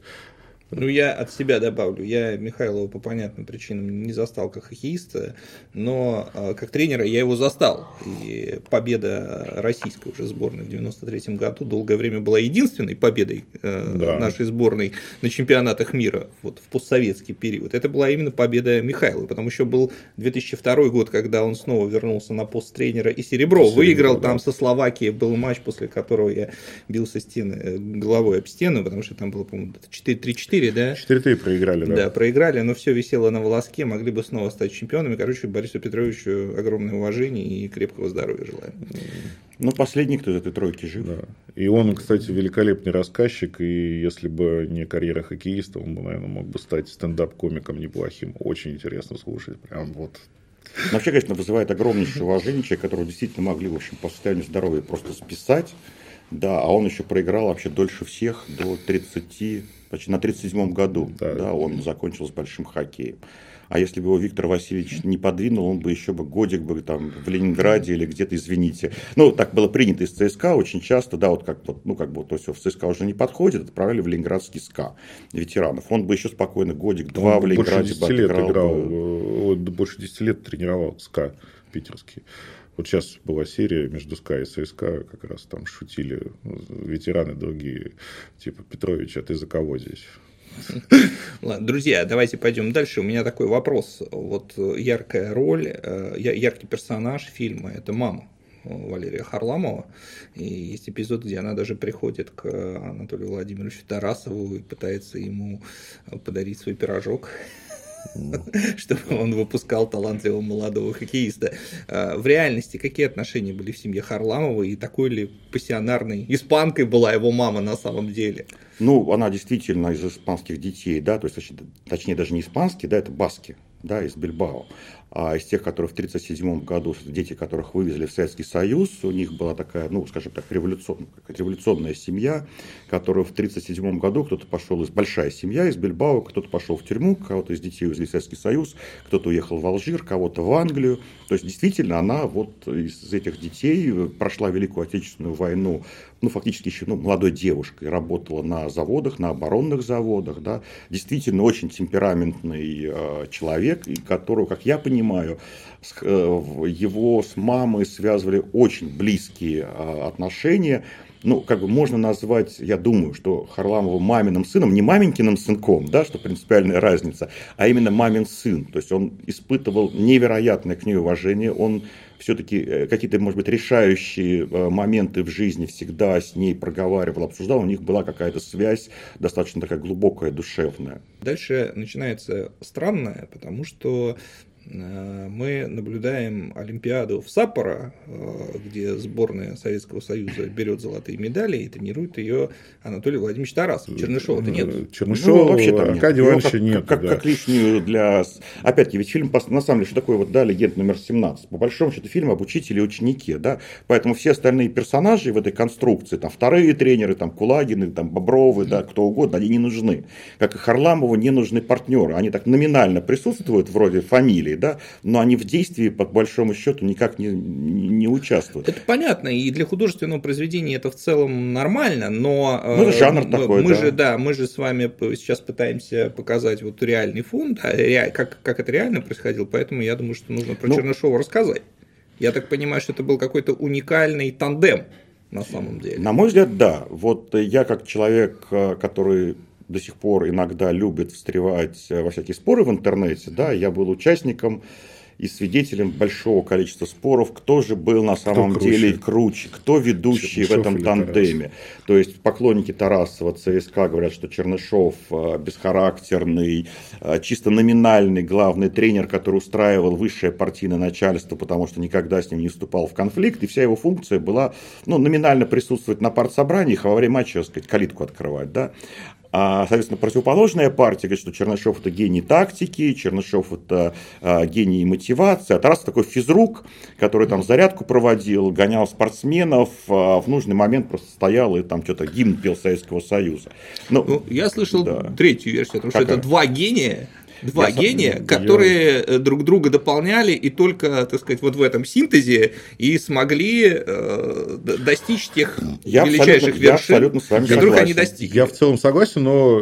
Я от себя добавлю. Я Михайлова по понятным причинам не застал как хоккеиста, но как тренера я его застал. И победа российской уже сборной в 1993 году долгое время была единственной победой нашей сборной на чемпионатах мира в постсоветский период. Это была именно победа Михайлова. Потом еще был 2002 год, когда он снова вернулся на пост тренера и серебро выиграл. Там со Словакией был матч, после которого я бился головой об стену, потому что там было, по-моему, 4-3-4. Да? 4-3 проиграли, да. Да, проиграли, но все висело на волоске, могли бы снова стать чемпионами. Борису Петровичу огромное уважение и крепкого здоровья желаем. Последний, кто из этой тройки жив. Да. И он, кстати, великолепный рассказчик, и если бы не карьера хоккеиста, он бы, наверное, мог бы стать стендап-комиком неплохим. Очень интересно слушать. Прям вот. Вообще, конечно, вызывает огромнейшее уважение человек, которого действительно могли, в общем, по состоянию здоровья просто списать. Да, а он еще проиграл вообще дольше всех, до 30, почти на 37-м году. Да, он закончил с большим хоккеем. А если бы его Виктор Васильевич не подвинул, он бы еще годик там в Ленинграде или где-то, извините. Так было принято из ЦСКА очень часто, да, то есть в ЦСКА уже не подходит, отправили в Ленинградский СКА ветеранов. Он бы еще спокойно годик-два в Ленинграде бы отыграл. Больше 10 лет тренировал СКА питерский. Вот сейчас была серия между СКА и ЦСКА, как раз там шутили ветераны другие, типа Петрович, а ты за кого здесь? Ладно, друзья, давайте пойдем дальше. У меня такой вопрос. Яркая роль, яркий персонаж фильма – это мама Валерия Харламова. И есть эпизод, где она даже приходит к Анатолию Владимировичу Тарасову и пытается ему подарить свой пирожок, чтобы он выпускал талантливого молодого хоккеиста. В реальности какие отношения были в семье Харламова и такой ли пассионарной испанкой была его мама на самом деле? Она действительно из испанских детей, да, то есть, точнее даже не испанские, да, это баски, да, из Бильбао. А из тех, которые в 1937 году, дети которых вывезли в Советский Союз, у них была такая, скажем так, революционная семья, которая в 1937 году большая семья из Бильбао, кто-то пошел в тюрьму, кого-то из детей увезли в Советский Союз, кто-то уехал в Алжир, кого-то в Англию. То есть, действительно, она из этих детей прошла Великую Отечественную войну фактически еще молодой девушкой, работала на заводах, на оборонных заводах, да, действительно очень темпераментный человек, и которого, как я понимаю, его с мамой связывали очень близкие отношения. Можно назвать, я думаю, что Харламова маминым сыном, не маменькиным сынком, да, что принципиальная разница, а именно мамин сын. То есть он испытывал невероятное к ней уважение, он все-таки какие-то, может быть, решающие моменты в жизни всегда с ней проговаривал, обсуждал, у них была какая-то связь достаточно такая глубокая, душевная. Дальше начинается странное, потому что мы наблюдаем Олимпиаду в Саппоро, где сборная Советского Союза берет золотые медали и тренирует ее Анатолий Владимирович Тарасов. Чернышова-то нет. Чернышова вообще там Аркадия Ивановича нет. Как лишнюю для... Опять-таки, ведь фильм, на самом деле, что такое легенда номер 17? По большому счету, фильм об учителе и ученике, да? Поэтому все остальные персонажи в этой конструкции, там, вторые тренеры, там, Кулагины, там, Бобровы, да, кто угодно, они не нужны. Как и Харламову не нужны партнеры. Они так номинально присутствуют, вроде фамилии, да, но они в действии, по большому счету, никак не участвуют. Это понятно, и для художественного произведения это в целом нормально, но это жанр такой, мы же с вами сейчас пытаемся показать реальный фон, как это реально происходило, поэтому я думаю, что нужно про Чернышова рассказать. Я так понимаю, что это был какой-то уникальный тандем на самом деле. На мой взгляд, да. Я как человек, который до сих пор иногда любит встревать во всякие споры в интернете, да, я был участником и свидетелем большого количества споров, кто же был на самом деле круче, кто ведущий Чернышов в этом тандеме. То есть поклонники Тарасова, ЦСКА говорят, что Чернышов бесхарактерный, чисто номинальный главный тренер, который устраивал высшее партийное начальство, потому что никогда с ним не вступал в конфликт, и вся его функция была номинально присутствовать на партсобраниях, а во время матча, так сказать, калитку открывать. Да? А, соответственно, противоположная партия говорит, что Чернышов это гений тактики, Чернышов это гений мотивации, а Тарасов такой физрук, который там зарядку проводил, гонял спортсменов, в нужный момент просто стоял и там что-то гимн пел Советского Союза. Я слышал третью версию, потому что это два гения. Которые друг друга дополняли и только, так сказать, в этом синтезе и смогли достичь тех величайших вершин, которых они достигли. Я в целом согласен, но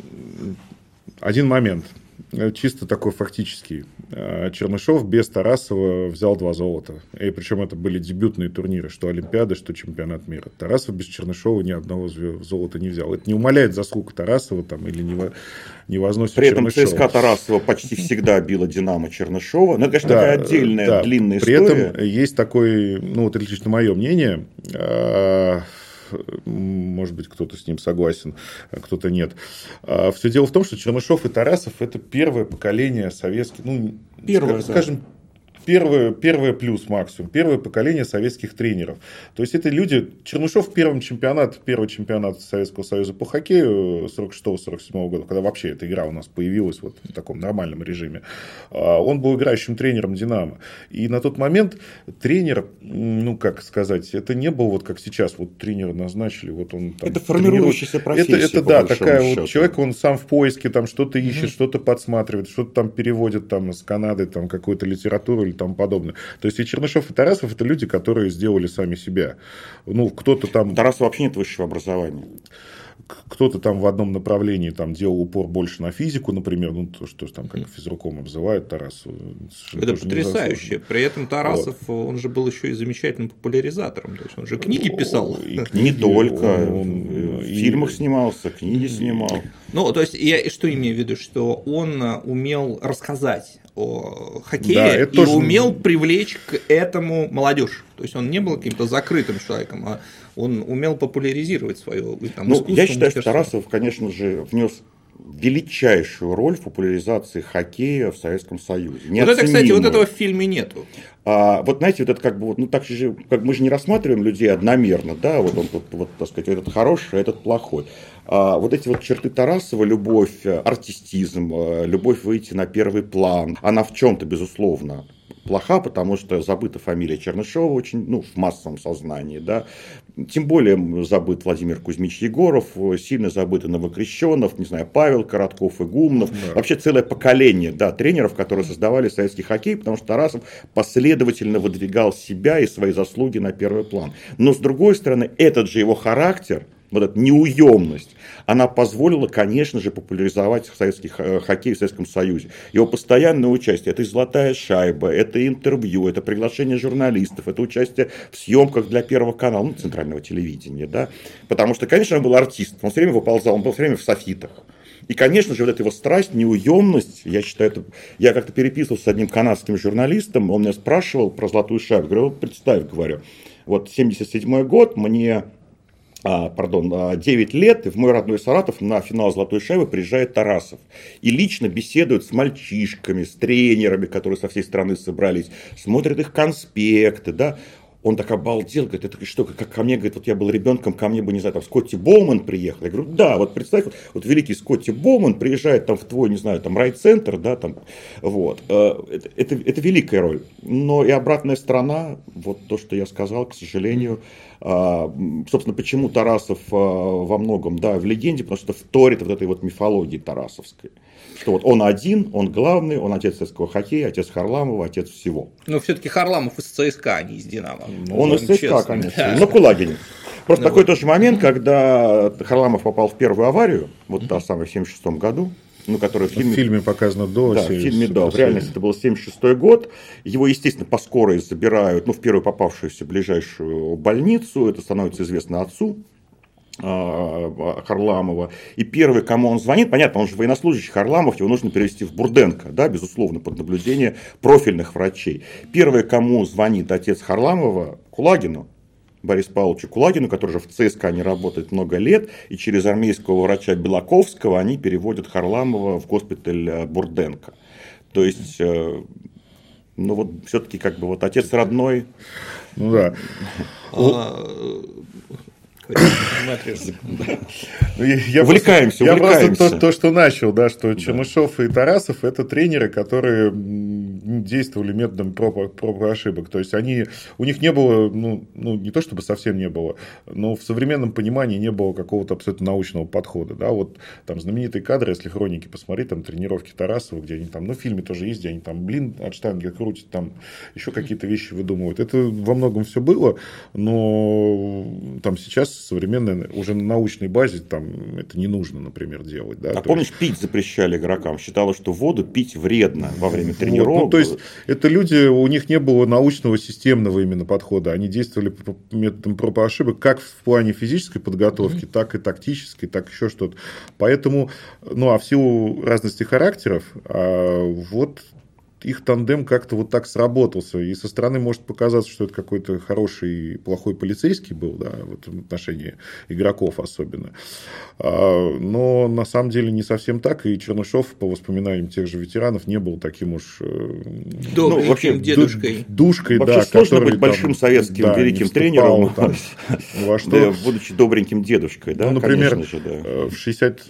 один момент. Чисто такой фактический. Чернышов без Тарасова взял 2 золота. И причем это были дебютные турниры, что Олимпиада, что чемпионат мира. Тарасов без Чернышова ни одного золота не взял. Это не умаляет заслуг Тарасова там, или не возносит При этом Чернышова. ЦСКА Тарасова почти всегда била Динамо Чернышова. Но это, конечно, такая отдельная длинная история. При этом есть такой, это лично мое мнение, может быть, кто-то с ним согласен, а кто-то нет. Все дело в том, что Чернышов и Тарасов – это первое поколение советских, первое плюс максимум, первое поколение советских тренеров. То есть, это люди... Чернышов первый чемпионат Советского Союза по хоккею 46-47 года, когда вообще эта игра у нас появилась в таком нормальном режиме, он был играющим тренером «Динамо». И на тот момент тренер, это не был как сейчас, тренера назначили, он там... Это формирующаяся профессия, это да, такая человек, он сам в поиске, там что-то ищет, что-то подсматривает, что-то там переводит с Канады, там какую-то литературу или тому подобное. То есть, и Чернышов, и Тарасов – это люди, которые сделали сами себя. Кто-то там... Тарасов вообще нет высшего образования. Кто-то там в одном направлении делал упор больше на физику, например, то, что там как физруком обзывают Тарасова. Это потрясающе. При этом Тарасов, он же был еще и замечательным популяризатором. То есть, он же книги писал. Не только. Он в фильмах снимался, книги снимал. То есть, я что имею в виду, что он умел рассказать о хоккее и умел привлечь к этому молодежь. То есть, он не был каким-то закрытым человеком, а он умел популяризировать свое искусство. Я считаю, что Тарасов, конечно же, внес величайшую роль в популяризации хоккея в Советском Союзе. Это, кстати, этого в фильме нету. Знаете, это так же, мы же не рассматриваем людей одномерно, да, он так сказать, этот хороший, а этот плохой. Эти черты Тарасова, любовь, артистизм, любовь выйти на первый план, она в чем-то, безусловно, плоха, потому что забыта фамилия Чернышева очень, ну, в массовом сознании, да. Тем более забыт Владимир Кузьмич Егоров, сильно забыты Новокрещенов, не знаю, Павел Коротков, Игумнов. Да. Вообще целое поколение, да, тренеров, которые создавали советский хоккей, потому что Тарасов последовательно выдвигал себя и свои заслуги на первый план. Но с другой стороны, этот же его характер, вот эта неуемность, она позволила, конечно же, популяризовать советский хоккей в Советском Союзе. Его постоянное участие, это и «Золотая шайба», это интервью, это приглашение журналистов, это участие в съемках для Первого канала, ну, центрального телевидения, да. Потому что, конечно, он был артист, он все время выползал, он был все время в софитах. И, конечно же, вот эта его страсть, неуемность, я считаю, это... Я как-то переписывался с одним канадским журналистом, он меня спрашивал про «Золотую шайбу», говорю, представь, говорю, вот 77-й год, мне... 9 лет, и в мой родной Саратов на финал «Золотой шайбы» приезжает Тарасов. И лично беседует с мальчишками, с тренерами, которые со всей страны собрались, смотрят их конспекты, да. Он так обалдел, говорит, это что, как ко мне, говорит, вот я был ребенком, ко мне бы, не знаю, там Скотти Боуман приехал. Я говорю, да, вот представь, вот великий Скотти Боуман приезжает там в твой, не знаю, там райцентр, да, там, вот. Это великая роль. Но и обратная сторона, вот то, что я сказал, к сожалению, собственно, почему Тарасов во многом, да, в легенде, потому что вторит вот этой вот мифологии тарасовской. Что вот он один, он главный, он отец советского хоккея, отец Харламова, отец всего. Но все-таки Харламов из ЦСКА, а не из Динамо. Он из ЦСКА, конечно, да. Но Кулагин. Просто такой тоже момент, когда Харламов попал в первую аварию, вот та самая в 1976 году, ну, которая в фильме показано до. Да, в фильме, да. В реальности это был 1976 год. Его, естественно, по скорой забирают, ну, в первую попавшуюся ближайшую больницу. Это становится известно отцу Харламова. И первый, кому он звонит, понятно, он же военнослужащий Харламов, его нужно перевести в Бурденко, да, безусловно, под наблюдение профильных врачей. Первый, кому звонит отец Харламова, Кулагину, Борису Павловичу Кулагину, который же в ЦСКА не работает много лет, и через армейского врача Белаковского они переводят Харламова в госпиталь Бурденко. То есть, ну вот все-таки как бы вот отец родной. Ну да. Увлекаемся. Я просто то, что начал, да, что Чернышев и Тарасов — это тренеры, которые действовали методом проб и ошибок. То есть у них не было, ну не то чтобы совсем не было, но в современном понимании не было какого-то абсолютно научного подхода. Да? Вот там знаменитые кадры, если хроники посмотреть, там тренировки Тарасова, где они там, ну в фильме тоже есть, где они там от штанги крутят, там еще какие-то вещи выдумывают. Это во многом все было, но там сейчас современной, уже на научной базе там это не нужно, например, делать. Да? Помнишь, пить запрещали игрокам? Считалось, что воду пить вредно во время тренировок. Вот, то есть, это люди, у них не было научного системного именно подхода. Они действовали по методам проб и ошибок как в плане физической подготовки, так и тактической, так еще что-то. Поэтому, а в силу разности характеров, вот их тандем как-то вот так сработался. И со стороны может показаться, что это какой-то хороший, плохой полицейский был, да, вот в отношении игроков особенно. Но на самом деле не совсем так. И Чернышев, по воспоминаниям тех же ветеранов, не был таким уж добреньким дедушкой. Душкой, вообще да, сложно быть большим советским великим тренером, будучи добреньким дедушкой. Да, ну, например, конечно же, да. В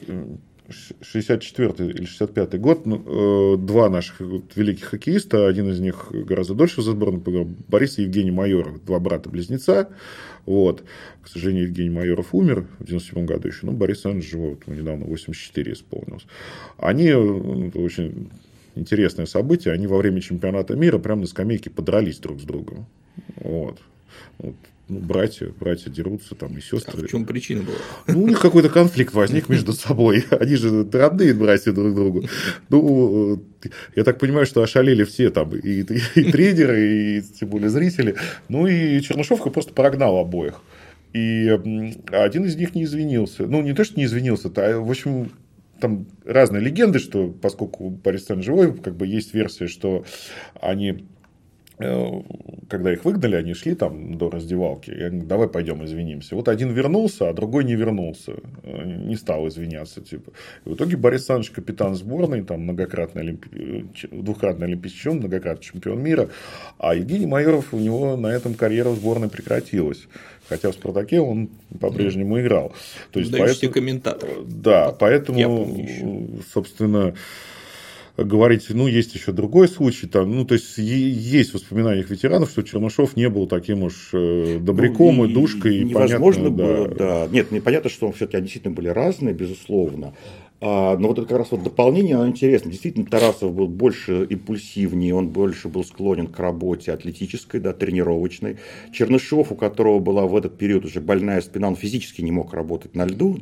64 или 65 год два наших великих хоккеиста, один из них гораздо дольше за сборную поиграл, Борис и Евгений Майоров, два брата-близнеца. Вот. К сожалению, Евгений Майоров умер в 97 году еще, но Борис Александрович живой, вот ему недавно 84 исполнилось. Они, очень интересное событие, они во время чемпионата мира прямо на скамейке подрались друг с другом. Вот. Братья дерутся, там, и сестры. А в чем причина была? У них какой-то конфликт возник между собой. Они же родные братья друг другу. Я так понимаю, что ошалели все там, и тренеры, и тем более зрители. И Чернышевка просто прогнал обоих. И один из них не извинился. Не то, что не извинился, а, в общем, там разные легенды, что поскольку Борис Александрович живой, как бы есть версия, что они... Когда их выгнали, они шли там до раздевалки. Я говорю, давай пойдем извинимся. Вот один вернулся, а другой не вернулся. Не стал извиняться. Типа. И в итоге Борис Александрович капитан сборной, там, двухкратный олимпийский чемпион, многократный чемпион мира. А Евгений Майоров, у него на этом карьера в сборной прекратилась. Хотя в «Спартаке» он по-прежнему играл. То есть, поэтому комментатор. Да, поэтому, собственно... говорить, есть еще другой случай, то есть есть воспоминания ветеранов, что Чернышов не был таким уж добряком и душкой. Невозможно было, да. Нет, непонятно, что все-таки они действительно были разные, безусловно. Но вот это как раз дополнение, оно интересно. Действительно, Тарасов был больше импульсивнее, он больше был склонен к работе атлетической, тренировочной. Чернышов, у которого была в этот период уже больная спина, он физически не мог работать на льду,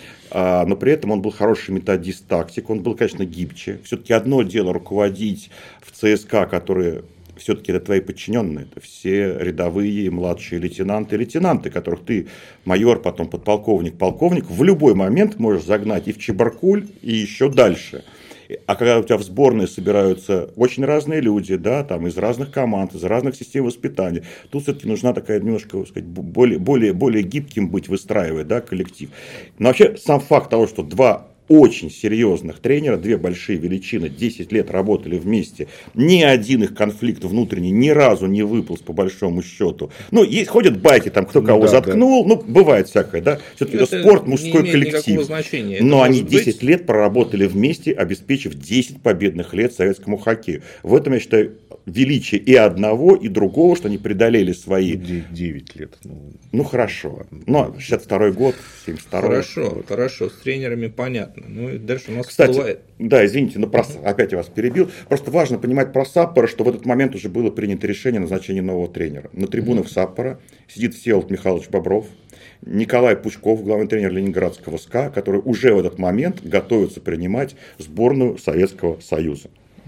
но при этом он был хороший методист, тактик, он был, конечно, гибче. Все-таки одно дело руководить в ЦСКА, которые... Все-таки это твои подчиненные, это все рядовые, младшие лейтенанты, которых ты, майор, потом подполковник, полковник, в любой момент можешь загнать и в Чебаркуль, и еще дальше. А когда у тебя в сборной собираются очень разные люди, из разных команд, из разных систем воспитания, тут все-таки нужна такая немножко, так сказать, более гибким быть, выстраивая, коллектив. Но вообще сам факт того, что два очень серьезных тренера, две большие величины, 10 лет работали вместе, ни один их конфликт внутренний ни разу не выполз по большому счету. Ходят байки, кто кого заткнул, бывает всякое, все-таки это спорт, мужской коллектив. Но они 10 лет проработали вместе, обеспечив 10 победных лет советскому хоккею. В этом, я считаю, величие и одного, и другого, что они преодолели свои... 9 лет. Хорошо. 62-й год, 72-й. Хорошо, с тренерами понятно. И дальше у нас всплывает. Да, извините, опять я вас перебил. Просто важно понимать про Саппора, что в этот момент уже было принято решение о назначении нового тренера. На трибунах Саппора сидит Всеволод Михайлович Бобров, Николай Пучков, главный тренер Ленинградского СКА, который уже в этот момент готовится принимать сборную Советского Союза.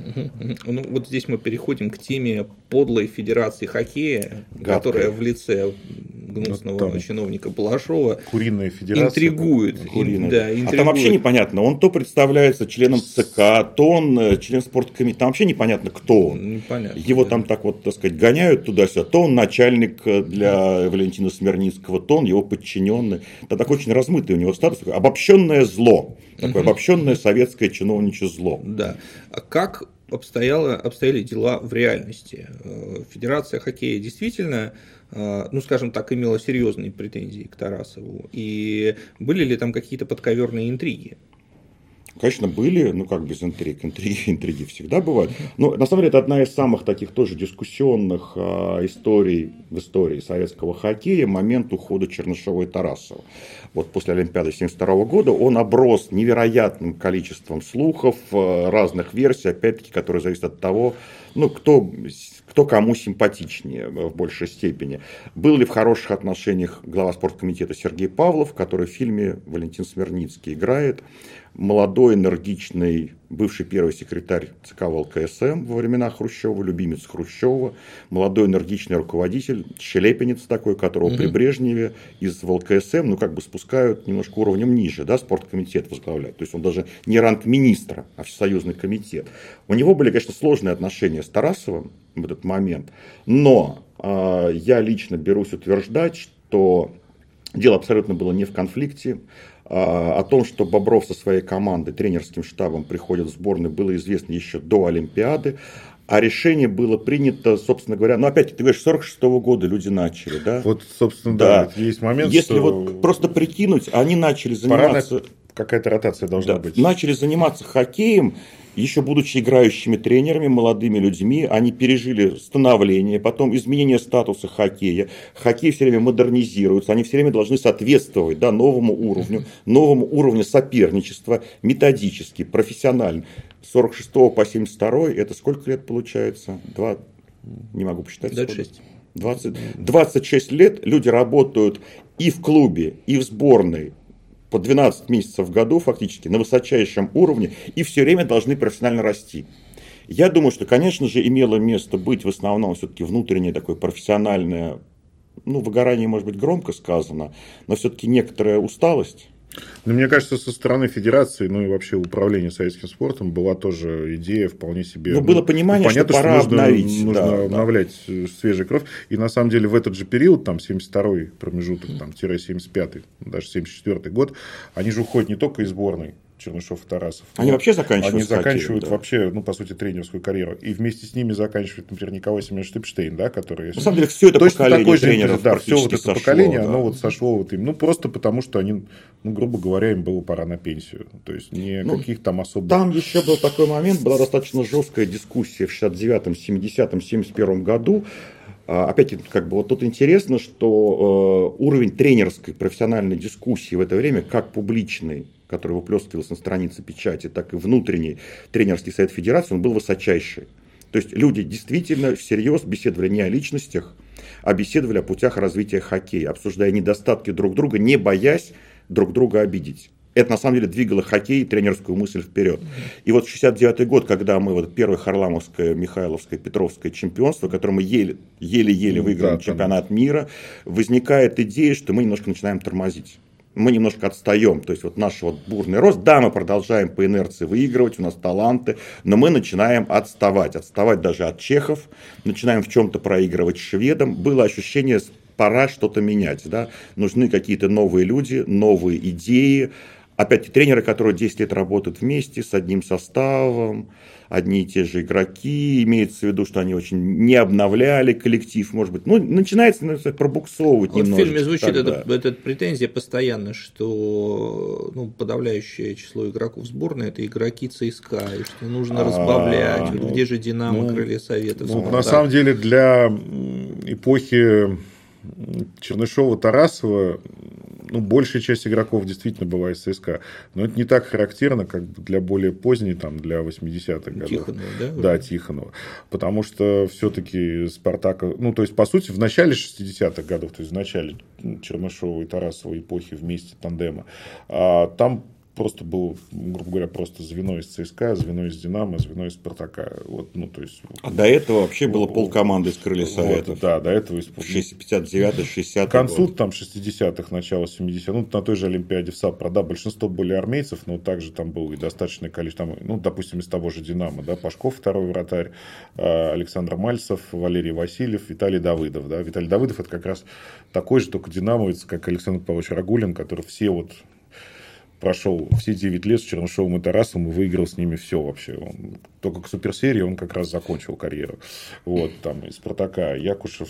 Вот здесь мы переходим к теме подлой федерации хоккея, которая в лице гнусного чиновника Балашова куриная федерация интригует. А там вообще непонятно, он то представляется членом ЦК, то он член спорткомитета, там вообще непонятно, кто он. Непонятно, его там так гоняют туда-сюда, то он начальник для Валентина Смирницкого, то он его подчиненный. Это такой очень размытый у него статус, обобщенное зло, такое обобщенное советское чиновничье зло. Да. А как обстояли дела в реальности? Федерация хоккея действительно, скажем так, имела серьезные претензии к Тарасову. И были ли там какие-то подковерные интриги? Конечно, были, как без интриг. Интриги всегда бывают. Но на самом деле это одна из самых таких тоже дискуссионных историй в истории советского хоккея, момент ухода Чернышова и Тарасова. Вот после Олимпиады 1972 года он оброс невероятным количеством слухов, разных версий, опять-таки, которые зависят от того, кто кому симпатичнее в большей степени. Был ли в хороших отношениях глава спорткомитета Сергей Павлов, который в фильме Валентин Смирницкий играет, молодой, энергичный, бывший первый секретарь ЦК ВЛКСМ во времена Хрущева, любимец Хрущева, молодой, энергичный руководитель, щелепенец такой, которого при Брежневе из ВЛКСМ, спускают немножко уровнем ниже, спорткомитет возглавляет. То есть он даже не ранг министра, а всесоюзный комитет. У него были, конечно, сложные отношения с Тарасовым в этот момент, но я лично берусь утверждать, что дело абсолютно было не в конфликте. О том, что Бобров со своей командой, тренерским штабом приходит в сборную, было известно еще до Олимпиады. А решение было принято, собственно говоря, опять-таки, ты говоришь, с 1946 года люди начали, да? Вот, собственно, есть момент, если просто прикинуть, они начали заниматься... Какая-то ротация должна быть. Начали заниматься хоккеем, еще будучи играющими тренерами, молодыми людьми, они пережили становление, потом изменение статуса хоккея. Хоккей все время модернизируется, они все время должны соответствовать новому уровню соперничества, методически, профессионально. С 46 по 72 это сколько лет получается? Не могу посчитать. 26. 26 лет люди работают и в клубе, и в сборной. По 12 месяцев в году фактически на высочайшем уровне и все время должны профессионально расти. Я думаю, что, конечно же, имело место быть в основном все-таки внутреннее такое профессиональное, выгорание, может быть, громко сказано, но все-таки некоторая усталость. Но мне кажется, со стороны федерации, и вообще управления советским спортом была тоже идея вполне себе... было понимание, понятно, что пора обновить. Нужно обновлять свежую кровь. И на самом деле в этот же период, 72-й промежуток, -75-й, даже 74-й год, они же уходят не только из сборной. Чернышов и Тарасов. Они вообще заканчивают Они с хоккеем, заканчивают да. вообще, ну, по сути, тренерскую карьеру. И вместе с ними заканчивает, например, Николай Семенович Штыпштейн, да, который... На самом деле, все это точно поколение такой же, тренеров да, все вот это сошло, поколение, да. оно вот сошло вот им. Ну, просто потому, что они, ну, грубо говоря, им было пора на пенсию. То есть, никаких там особо... Там еще был такой момент, была достаточно жесткая дискуссия в 69-м, 70-м, 71-м году. Опять, как бы вот тут интересно, что уровень тренерской профессиональной дискуссии в это время, как публичный, который выплескивался на странице печати, так и внутренний тренерский совет федерации, он был высочайший. То есть люди действительно всерьез беседовали не о личностях, а беседовали о путях развития хоккея, обсуждая недостатки друг друга, не боясь друг друга обидеть. Это на самом деле двигало хоккей и тренерскую мысль вперед. И вот 69-й год, когда мы вот первое Харламовское, Михайловское, Петровское чемпионство, которое мы еле-еле выиграем чемпионат мира, возникает идея, что мы немножко начинаем тормозить. Мы немножко отстаем, то есть вот наш вот бурный рост, да, мы продолжаем по инерции выигрывать, у нас таланты, но мы начинаем отставать даже от чехов, начинаем в чем-то проигрывать шведам. Было ощущение, пора что-то менять, да? Нужны какие-то новые люди, новые идеи. Опять тренеры, которые 10 лет работают вместе с одним составом, одни и те же игроки, имеется в виду, что они очень не обновляли коллектив, может быть, ну, начинается пробуксовывать вот немножко. В фильме звучит эта претензия постоянно, что подавляющее число игроков сборной – это игроки ЦСКА, и что нужно разбавлять, вот где же Динамо, Крылья Советов. На самом деле, для эпохи Чернышова-Тарасова, большая часть игроков действительно была из ЦСКА. Но это не так характерно, как для более поздней, там, для 80-х годов. Тихонова, да? Да, Тихонова. Потому что все-таки Спартак... то есть, по сути, в начале 60-х годов, то есть, в начале Чернышова и Тарасова эпохи вместе тандема, там просто было, грубо говоря, просто звено из ЦСКА, звено из Динамо, звено из Спартака. То есть, а до этого вообще было полкоманды из Крыльев Советов. Да, до этого. 59-й, 60-й К концу год. Там 60-х, начало 70-х, на той же Олимпиаде в Сапро, да, большинство были армейцев, но также там было и достаточное количество, допустим, из того же Динамо, да, Пашков, второй вратарь, Александр Мальцев, Валерий Васильев, Виталий Давыдов, да. Виталий Давыдов — это как раз такой же, только динамовец, как Александр Павлович Рагулин, который прошел все 9 лет с Чернышовым и Тарасовым и выиграл с ними все вообще. Только к суперсерии он как раз закончил карьеру. Там из Спартака Якушев,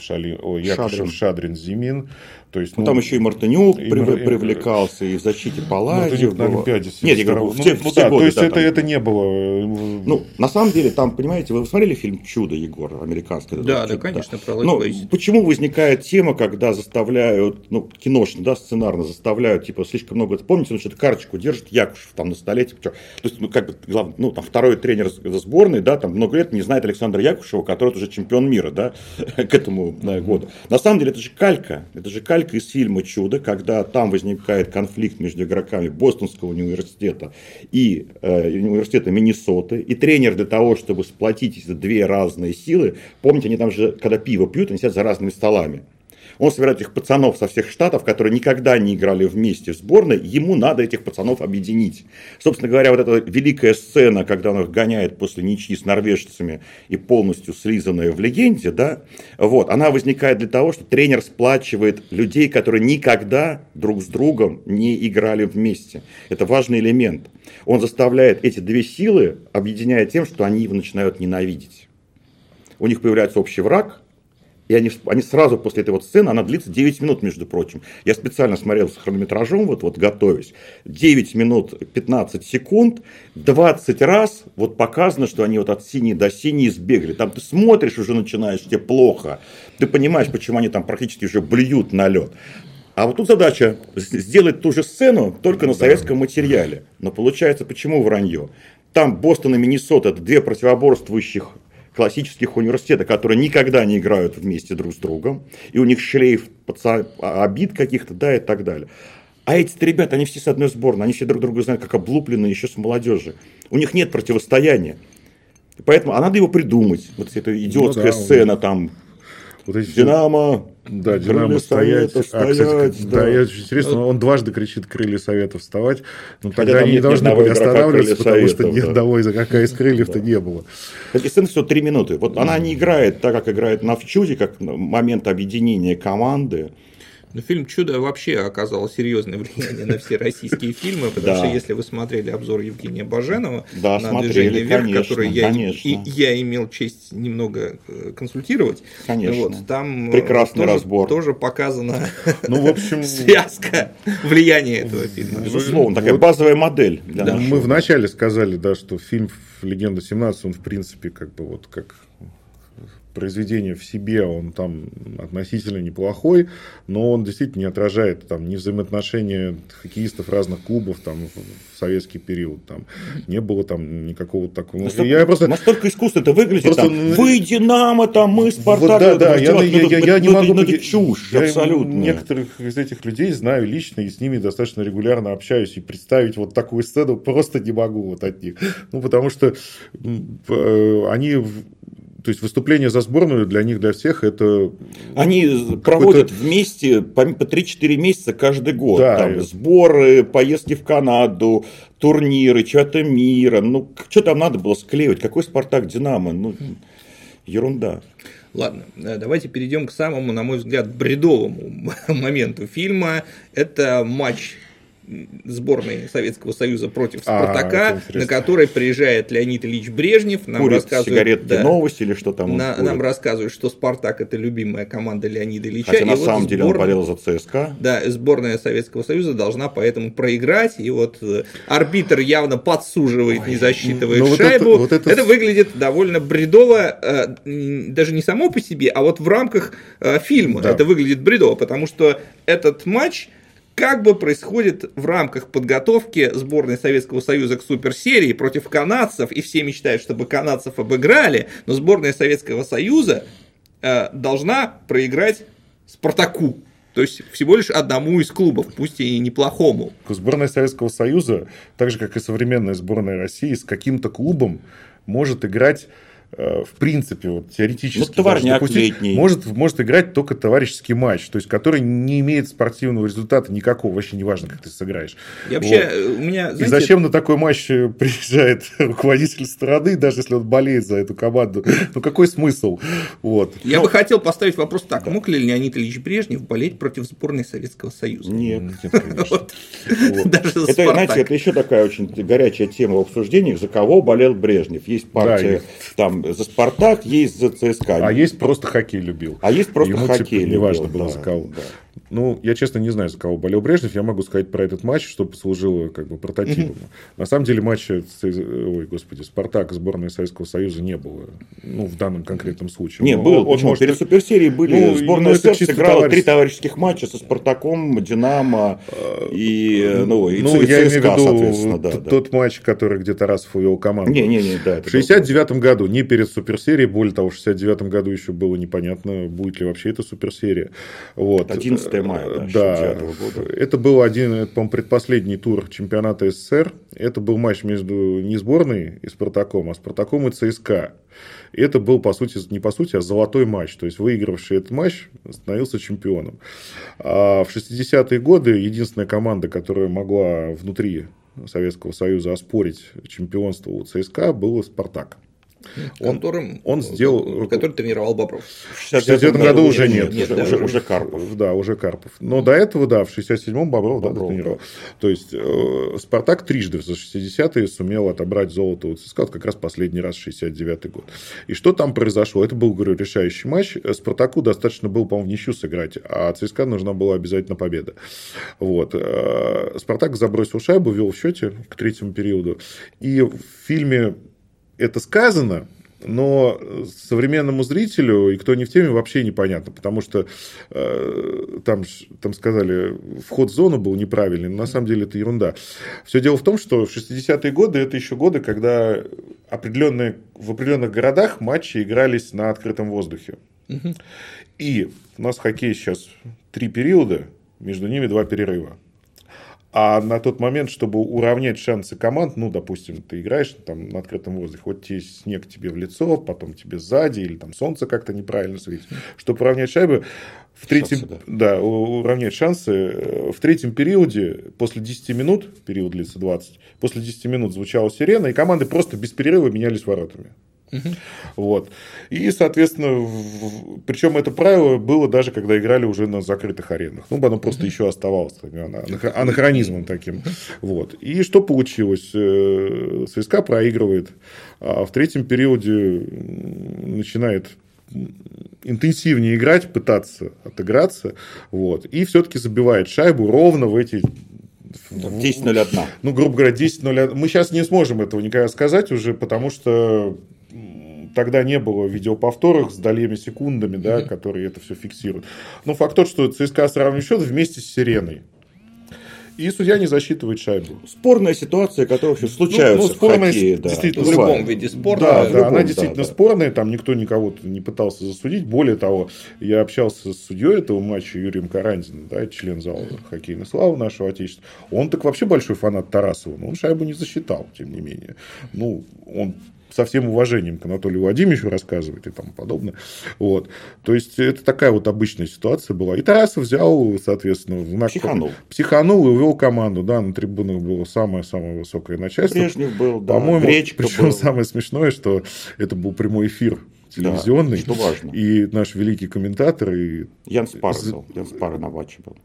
Шадрин, Зимин. То есть, там еще и Мартынюк привлекался, и в защите Палладьев. На Олимпиаде. Нет, я говорю, в те годы. То есть, это не было... на самом деле, там, понимаете, вы смотрели фильм «Чудо», Егор, американский? Да, конечно, про Лось. Почему возникает тема, когда заставляют, киношно, да, сценарно заставляют, слишком много... Помните, что-то карточку держит Якушев там на столе, то есть, главный, второй тренер сборной, да, там много лет не знает Александра Якушева, который уже чемпион мира, да, к этому году. На самом деле, это же калька из фильма «Чудо», когда там возникает конфликт между игроками Бостонского университета и университета Миннесоты, и тренер для того, чтобы сплотить эти две разные силы, помните, они там же, когда пиво пьют, они сидят за разными столами. Он собирает этих пацанов со всех штатов, которые никогда не играли вместе в сборной, ему надо этих пацанов объединить. Собственно говоря, вот эта великая сцена, когда он их гоняет после ничьи с норвежцами и полностью слизанная в «Легенде», да, она возникает для того, что тренер сплачивает людей, которые никогда друг с другом не играли вместе. Это важный элемент. Он заставляет эти две силы, объединяя тем, что они его начинают ненавидеть. У них появляется общий враг. И они сразу после этой сцены, она длится 9 минут, между прочим. Я специально смотрел с хронометражом, готовясь. 9 минут 15 секунд, 20 раз показано, что они от синей до синей сбегали. Там ты смотришь, уже начинаешь, тебе плохо. Ты понимаешь, почему они там практически уже блюют на лед. А тут задача сделать ту же сцену, только на советском материале. Но получается, почему вранье? Там Бостон и Миннесота — это две противоборствующих классических университета, которые никогда не играют вместе друг с другом, и у них шлейф обид каких-то, да, и так далее. А эти ребята, они все с одной сборной, они все друг друга знают, как облупленные еще с молодежи. У них нет противостояния. Поэтому надо его придумать. Эта идиотская сцена там. Динамо. Да, Динамо стоять. Кстати, да, очень интересно, он дважды кричит «Крылья Советов» вставать. Тогда они не должны были останавливаться, потому что ни одного из крыльев-то не было. Эти сцены всего 3 минуты. Она не играет так, как играет на «В чуде», как момент объединения команды. Но фильм «Чудо» вообще оказал серьезное влияние на все российские фильмы, потому что если вы смотрели обзор Евгения Баженова на «Движение вверх», который я имел честь немного консультировать, там прекрасный разбор. Тоже показана в общем, связка влияния этого фильма. Безусловно, такая базовая модель. Мы вначале сказали, что фильм «Легенда 17», он в принципе как произведение в себе, он там относительно неплохой, но он действительно не отражает там ни взаимоотношения хоккеистов разных клубов там в советский период, там не было там никакого такого. Настолько искусственно это выглядит, вы Динамо, там мы Спартак. Я не могу. Это чушь, абсолютно. Некоторых из этих людей знаю лично и с ними достаточно регулярно общаюсь, и представить вот такую сцену просто не могу вот от них. Потому что они... То есть выступление за сборную для них, для всех, это... Они проводят вместе по 3-4 месяца каждый год. Да, там сборы, поездки в Канаду, турниры, чемпионаты мира. Что там надо было склеивать? Какой Спартак, Динамо? Ерунда. Ладно, давайте перейдем к самому, на мой взгляд, бредовому моменту фильма. Это матч сборной Советского Союза против Спартака, на который приезжает Леонид Ильич Брежнев. Нам рассказывает сигареты, новости или что там. Нам рассказывают, что Спартак — это любимая команда Леонида Ильича. Хотя на самом деле он болел за ЦСКА. Да, сборная Советского Союза должна поэтому проиграть. И вот арбитр явно подсуживает, не засчитывает шайбу. Это выглядит довольно бредово, даже не само по себе, а вот в рамках фильма. Да. Это выглядит бредово, потому что этот матч как бы происходит в рамках подготовки сборной Советского Союза к суперсерии против канадцев, и все мечтают, чтобы канадцев обыграли, но сборная Советского Союза должна проиграть Спартаку. То есть всего лишь одному из клубов, пусть и неплохому. Сборная Советского Союза, так же как и современная сборная России, с каким-то клубом может играть в принципе, вот, теоретически, товарняк летний. Может играть только товарищеский матч, то есть, который не имеет спортивного результата никакого, вообще не важно, как ты сыграешь. И зачем на такой матч приезжает руководитель страны, даже если он болеет за эту команду? Какой смысл? Я бы хотел поставить вопрос так. Мог ли Леонид Ильич Брежнев болеть против сборной Советского Союза? Нет, конечно. Это, знаете, это еще такая очень горячая тема в обсуждениях, за кого болел Брежнев. Есть партия там за Спартак, есть за ЦСКА. А есть просто хоккей любил. Ему хоккей любил. Неважно было за кого. Я, честно, не знаю, за кого болел Брежнев. Я могу сказать про этот матч, что послужило прототипом. На самом деле матча Спартак, сборная Советского Союза не было. В данном конкретном случае. Не, был. Перед суперсерией были. Сборная СССР сыграла 3 товарищеских матча со Спартаком, Динамо и я ЦСКА, соответственно. Тот матч, который где Тарасов увел команду. В 1969 году, не перед суперсерией, более того, в 1969 году еще было непонятно, будет ли вообще эта суперсерия. 11 мая 1969 года. Это был по-моему, предпоследний тур чемпионата СССР. Это был матч между не сборной и Спартаком, а Спартаком и ЦСКА. И это был, а золотой матч. То есть, выигравший этот матч становился чемпионом. А в 60-е годы единственная команда, которая могла внутри Советского Союза оспорить чемпионство у ЦСКА, был «Спартак». Который тренировал Бобров. В 1969 году уже нет. Уже Карпов. Да, уже Карпов. Но до этого, в 1967-м Бобров тренировал. То есть, Спартак трижды за 60-е сумел отобрать золото у ЦСКА, как раз последний раз 69-й год. И что там произошло? Это был, говорю, решающий матч. Спартаку достаточно было, по-моему, в ничью сыграть, а ЦСКА нужна была обязательно победа. Спартак забросил шайбу, вел в счете к третьему периоду. И в фильме это сказано, но современному зрителю, и кто не в теме, вообще непонятно, потому что там сказали, вход в зону был неправильный, но на самом деле это ерунда. Все дело в том, что в 60-е годы, это еще годы, когда в определенных городах матчи игрались на открытом воздухе. И у нас в хоккее сейчас 3 периода, между ними 2 перерыва. А на тот момент, чтобы уравнять шансы команд, допустим, ты играешь на открытом воздухе, вот тебе снег тебе в лицо, потом тебе сзади, или солнце как-то неправильно светит. Чтобы уравнять шайбы, уравнять шансы, в третьем периоде, после 10 минут, период длится 20, после 10 минут звучала сирена, и команды просто без перерыва менялись воротами. Вот. И, соответственно, причем это правило было даже, когда играли уже на закрытых аренах. Ну, оно просто еще оставалось анахронизмом таким. Вот. И что получилось? ЦСКА проигрывает, а в третьем периоде начинает интенсивнее играть, пытаться отыграться, вот, и все-таки забивает шайбу ровно в эти... 10:01. Ну, грубо говоря, 10:01. Мы сейчас не сможем этого никогда сказать уже, потому что тогда не было видеоповторов с долями секундами, да, которые это все фиксируют. Но факт тот, что ЦСКА сравнивает счет вместе с Сиреной. И судья не засчитывает шайбу. Спорная ситуация, которая вообще случается в хоккее. Да, действительно, в любом виде спорта. Да, любом, она действительно спорная, там никто никого не пытался засудить. Более того, я общался с судьей этого матча Юрием Карандиным, да, член зала хоккейной славы нашего отечества. Он так вообще большой фанат Тарасова, но он шайбу не засчитал, тем не менее. Ну, он со всем уважением к Анатолию Владимировичу рассказывает и тому подобное. Вот. То есть, это такая вот обычная ситуация была. И Тарасов взял, соответственно, психанул и увел команду. Да, на трибунах было самое-самое высокое начальство. Брежнев был, да, по-моему, Гречка причем был. Самое смешное, что это был прямой эфир телевизионный. Да, что важно. И наш великий комментатор... Ян Спар был. Ян Спар на матче был.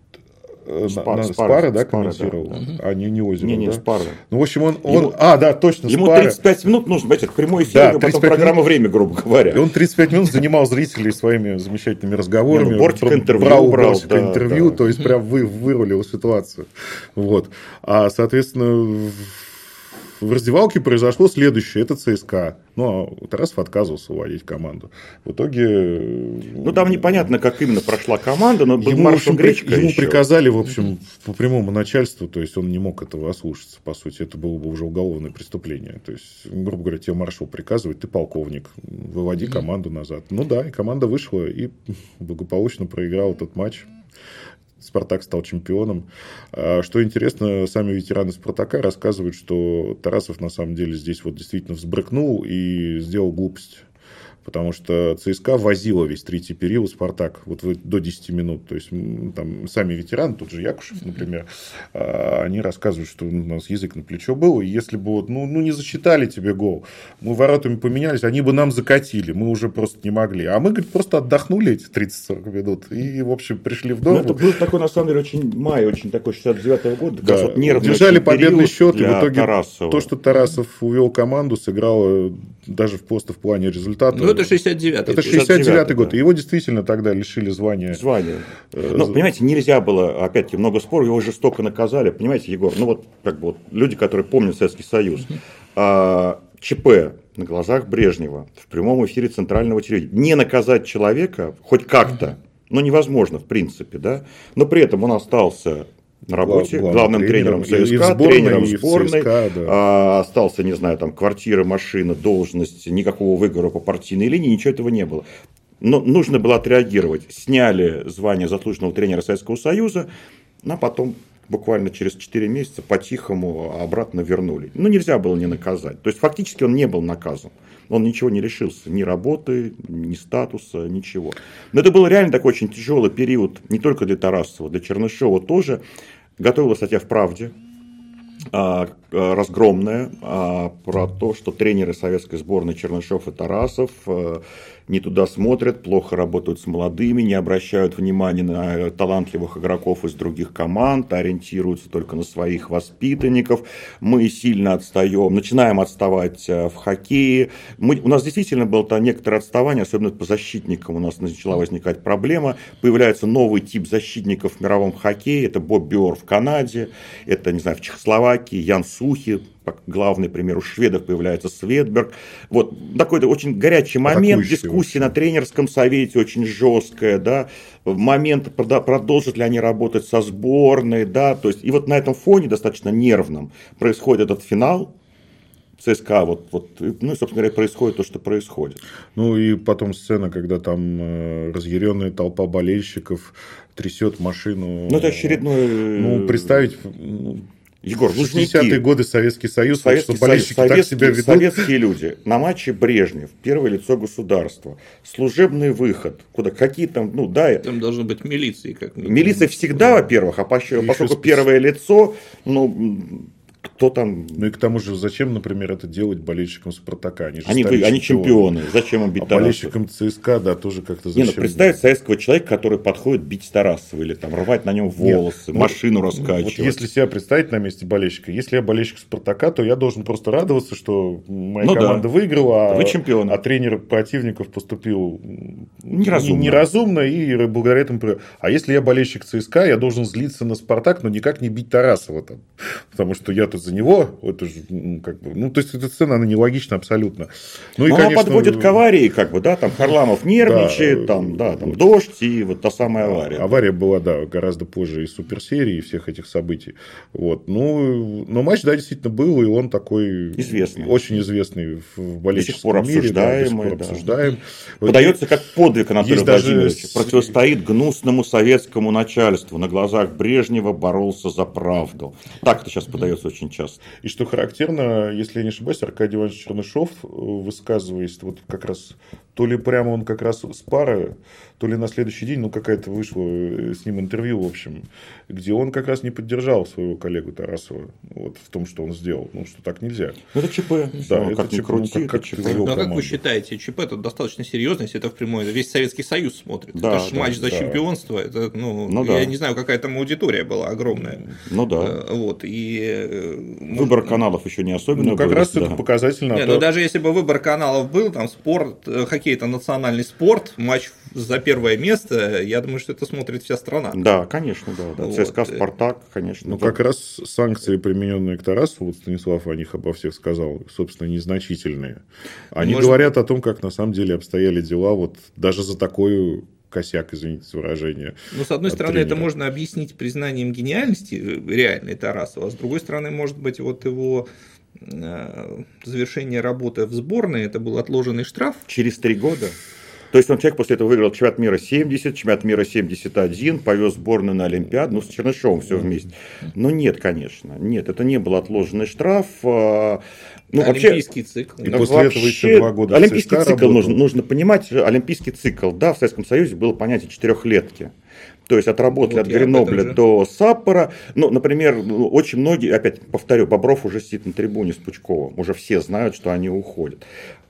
Спара, да, комментировал? Да. А не Озеров, не да? Спара. Ну, в общем, он... да, точно, ему Спара. 35 минут нужно, это прямой эфир, да, потом программа «Время», грубо говоря. И он 35 минут занимал зрителей своими замечательными разговорами. Бортик интервью интервью, то есть, прям вырулил ситуацию. Вот. А, соответственно... В раздевалке произошло следующее. Это ЦСКА. Ну, а Тарасов отказывался уводить команду. В итоге... Ну, там непонятно, как именно прошла команда, но был Маршал Гречка ему еще. приказали, в общем, по прямому начальству, то есть, он не мог этого ослушаться, по сути. Это было бы уже уголовное преступление. То есть, грубо говоря, тебе маршал приказывает, ты полковник, выводи команду назад. Ну, да, и команда вышла и благополучно проиграла этот матч. Спартак стал чемпионом. Что интересно, сами ветераны Спартака рассказывают, что Тарасов на самом деле здесь вот действительно взбрыкнул и сделал глупость. Потому что ЦСКА возила весь третий период Спартак вот до 10 минут. То есть, там сами ветераны, тот же Якушев, например, они рассказывают, что у нас язык на плечо был. И если бы вот, не засчитали тебе гол, мы воротами поменялись, они бы нам закатили. Мы уже просто не могли. А мы, говорит, просто отдохнули эти 30-40 минут. И, в общем, пришли в дом. Это был такой, на самом деле, очень такой 69-го года. Да. Вот держали победный счет. И в итоге Тарасова. То, что Тарасов увел команду, сыграло даже просто в плане результата. Это 69-й. Это 69-й год. Да. Его действительно тогда лишили звания. Ну, понимаете, нельзя было, опять-таки, много споров, его жестоко наказали. Понимаете, Егор, люди, которые помнят Советский Союз. ЧП на глазах Брежнева в прямом эфире центрального телевидения. Не наказать человека хоть как-то, невозможно, в принципе, да. Но при этом он остался на работе, главным тренером ЦСКА, тренером сборной, остался, не знаю, там, квартира, машина, должность, никакого выговора по партийной линии, ничего этого не было. Но нужно было отреагировать. Сняли звание заслуженного тренера Советского Союза, а потом буквально через 4 месяца по-тихому обратно вернули. Нельзя было не наказать. То есть, фактически он не был наказан. Он ничего не лишился, ни работы, ни статуса, ничего. Но это был реально такой очень тяжелый период, не только для Тарасова, для Чернышева тоже. Готовилась статья в «Правде», разгромная, про то, что тренеры советской сборной Чернышев и Тарасов не туда смотрят, плохо работают с молодыми, не обращают внимания на талантливых игроков из других команд, ориентируются только на своих воспитанников. Мы сильно отстаем, начинаем отставать в хоккее. У нас действительно было некоторое отставание, особенно по защитникам у нас начала возникать проблема. Появляется новый тип защитников в мировом хоккее. Это Боб Бёр в Канаде, это, не знаю, в Чехословакии, Ян Сухи. Главный пример, у шведов появляется Светберг. Вот такой очень горячий момент, дискуссия на тренерском совете очень жесткая, да, момент, продолжат ли они работать со сборной, да, то есть, и вот на этом фоне достаточно нервном происходит этот финал. ЦСКА, ну и, собственно говоря, происходит то, что происходит. Ну и потом сцена, когда там разъяренная толпа болельщиков трясет машину. Ну это очередной... Ну, представить... Егор, 60-е годы Советский Союз, что болельщики так себя ведут. Советские люди на матче Брежнев, первое лицо государства, служебный выход, куда какие там, Там должны быть милиции, как минимум. Милиция всегда, во-первых, поскольку первое лицо, кто там... Ну и к тому же, зачем, например, это делать болельщикам Спартака? Они чемпионы. Зачем им бить Тарасова? Болельщикам ЦСКА, да, тоже как-то зачем? Представить советского человека, который подходит бить Тарасова или там рвать на нем волосы, машину раскачивать. Вот если себя представить на месте болельщика, если я болельщик Спартака, то я должен просто радоваться, что моя команда выиграла, вы чемпион. А тренер противников поступил неразумно и благодаря этому... А если я болельщик ЦСКА, я должен злиться на Спартак, но никак не бить Тарасова там. Потому что я тут за него, это же, как бы, ну, то есть, эта сцена, она нелогична абсолютно. Ну, и, она конечно, подводит к аварии, как бы, да, там Харламов нервничает, там дождь, и вот та самая авария. Авария была, да, гораздо позже из суперсерии, и всех этих событий. Вот. Ну, но матч, да, действительно был, и он такой... Известный. Очень известный в болельщическом мире. До сих пор обсуждаем. Вот. Подается как подвиг Анатолия Владимировича. Даже... Противостоит гнусному советскому начальству. На глазах Брежнева боролся за правду. Так это сейчас подается очень часто. И что характерно, если я не ошибаюсь, Аркадий Иванович Чернышов, высказываясь, вот как раз, то ли прямо он как раз с пары, то ли на следующий день, ну, какая-то вышло с ним интервью, в общем, где он как раз не поддержал своего коллегу Тарасова вот, в том, что он сделал. Ну, что так нельзя. Это ЧП. Да, это как ни крути, как ЧП. Ну, а как вы считаете, ЧП это достаточно серьезно, если это впрямую весь Советский Союз смотрит? Да, это же матч за чемпионство. Это, я не знаю, какая там аудитория была огромная. Ну да. Вот, и... Выбор каналов еще не особенно. Ну, как раз это показательно. Но даже если бы выбор каналов был, там спорт, хоккей это национальный спорт, матч за первое место, я думаю, что это смотрит вся страна. Да, конечно, да. Вот. ЦСКА, Спартак, конечно. Ну, как раз санкции, примененные к Тарасову, вот Станислав о них обо всех сказал, собственно, незначительные. Они говорят о том, как на самом деле обстояли дела вот даже за такой косяк, извините за выражение. Ну, с одной стороны, это можно объяснить признанием гениальности реальной Тарасова, а с другой стороны, может быть, вот его завершение работы в сборной, это был отложенный штраф. Через 3 года. То есть он человек после этого выиграл чемпионат мира 70, чемпионат мира 71, повез сборную на Олимпиаду, ну, с Чернышовым все вместе. Но нет, конечно, нет, это не был отложенный штраф. Ну, олимпийский цикл. И после этого еще 2 года олимпийский цикл нужно понимать. Олимпийский цикл, да, в Советском Союзе было понятие 4-летки. То есть отработали от Гренобля до Саппора. Ну, например, очень многие, опять повторю, Бобров уже сидит на трибуне с Пучковым. Уже все знают, что они уходят.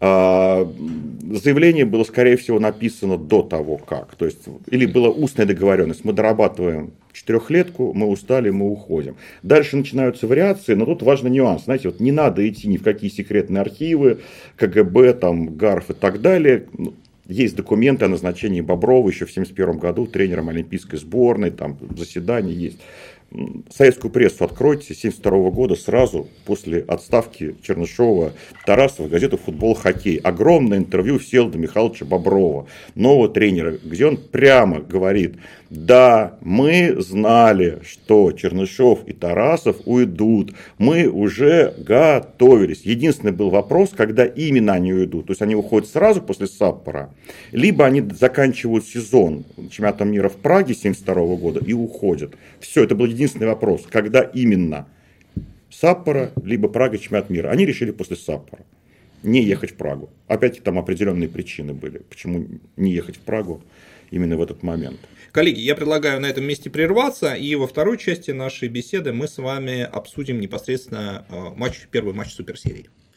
Заявление было, скорее всего, написано до того, как. То есть, или была устная договоренность. Мы дорабатываем 4-летку, мы устали, мы уходим. Дальше начинаются вариации, но тут важный нюанс. Знаете, вот не надо идти ни в какие секретные архивы, КГБ, там, ГАРФ и так далее. Есть документы о назначении Боброва еще в 1971 году тренером олимпийской сборной, там заседания есть. Советскую прессу откройте, 1972 года, сразу после отставки Чернышова, Тарасова, газету «Футбол, хоккей». Огромное интервью Всеволода Михайловича Боброва, нового тренера, где он прямо говорит: да, мы знали, что Чернышов и Тарасов уйдут, мы уже готовились. Единственный был вопрос, когда именно они уйдут. То есть они уходят сразу после Саппора, либо они заканчивают сезон чемпионата мира в Праге 1972 года и уходят. Все, это был единственный вопрос, когда именно Саппора, либо Прага, чемпионат мира. Они решили после Саппора не ехать в Прагу. Опять там определенные причины были, почему не ехать в Прагу именно в этот момент. Коллеги, я предлагаю на этом месте прерваться, и во второй части нашей беседы мы с вами обсудим непосредственно первый матч суперсерии.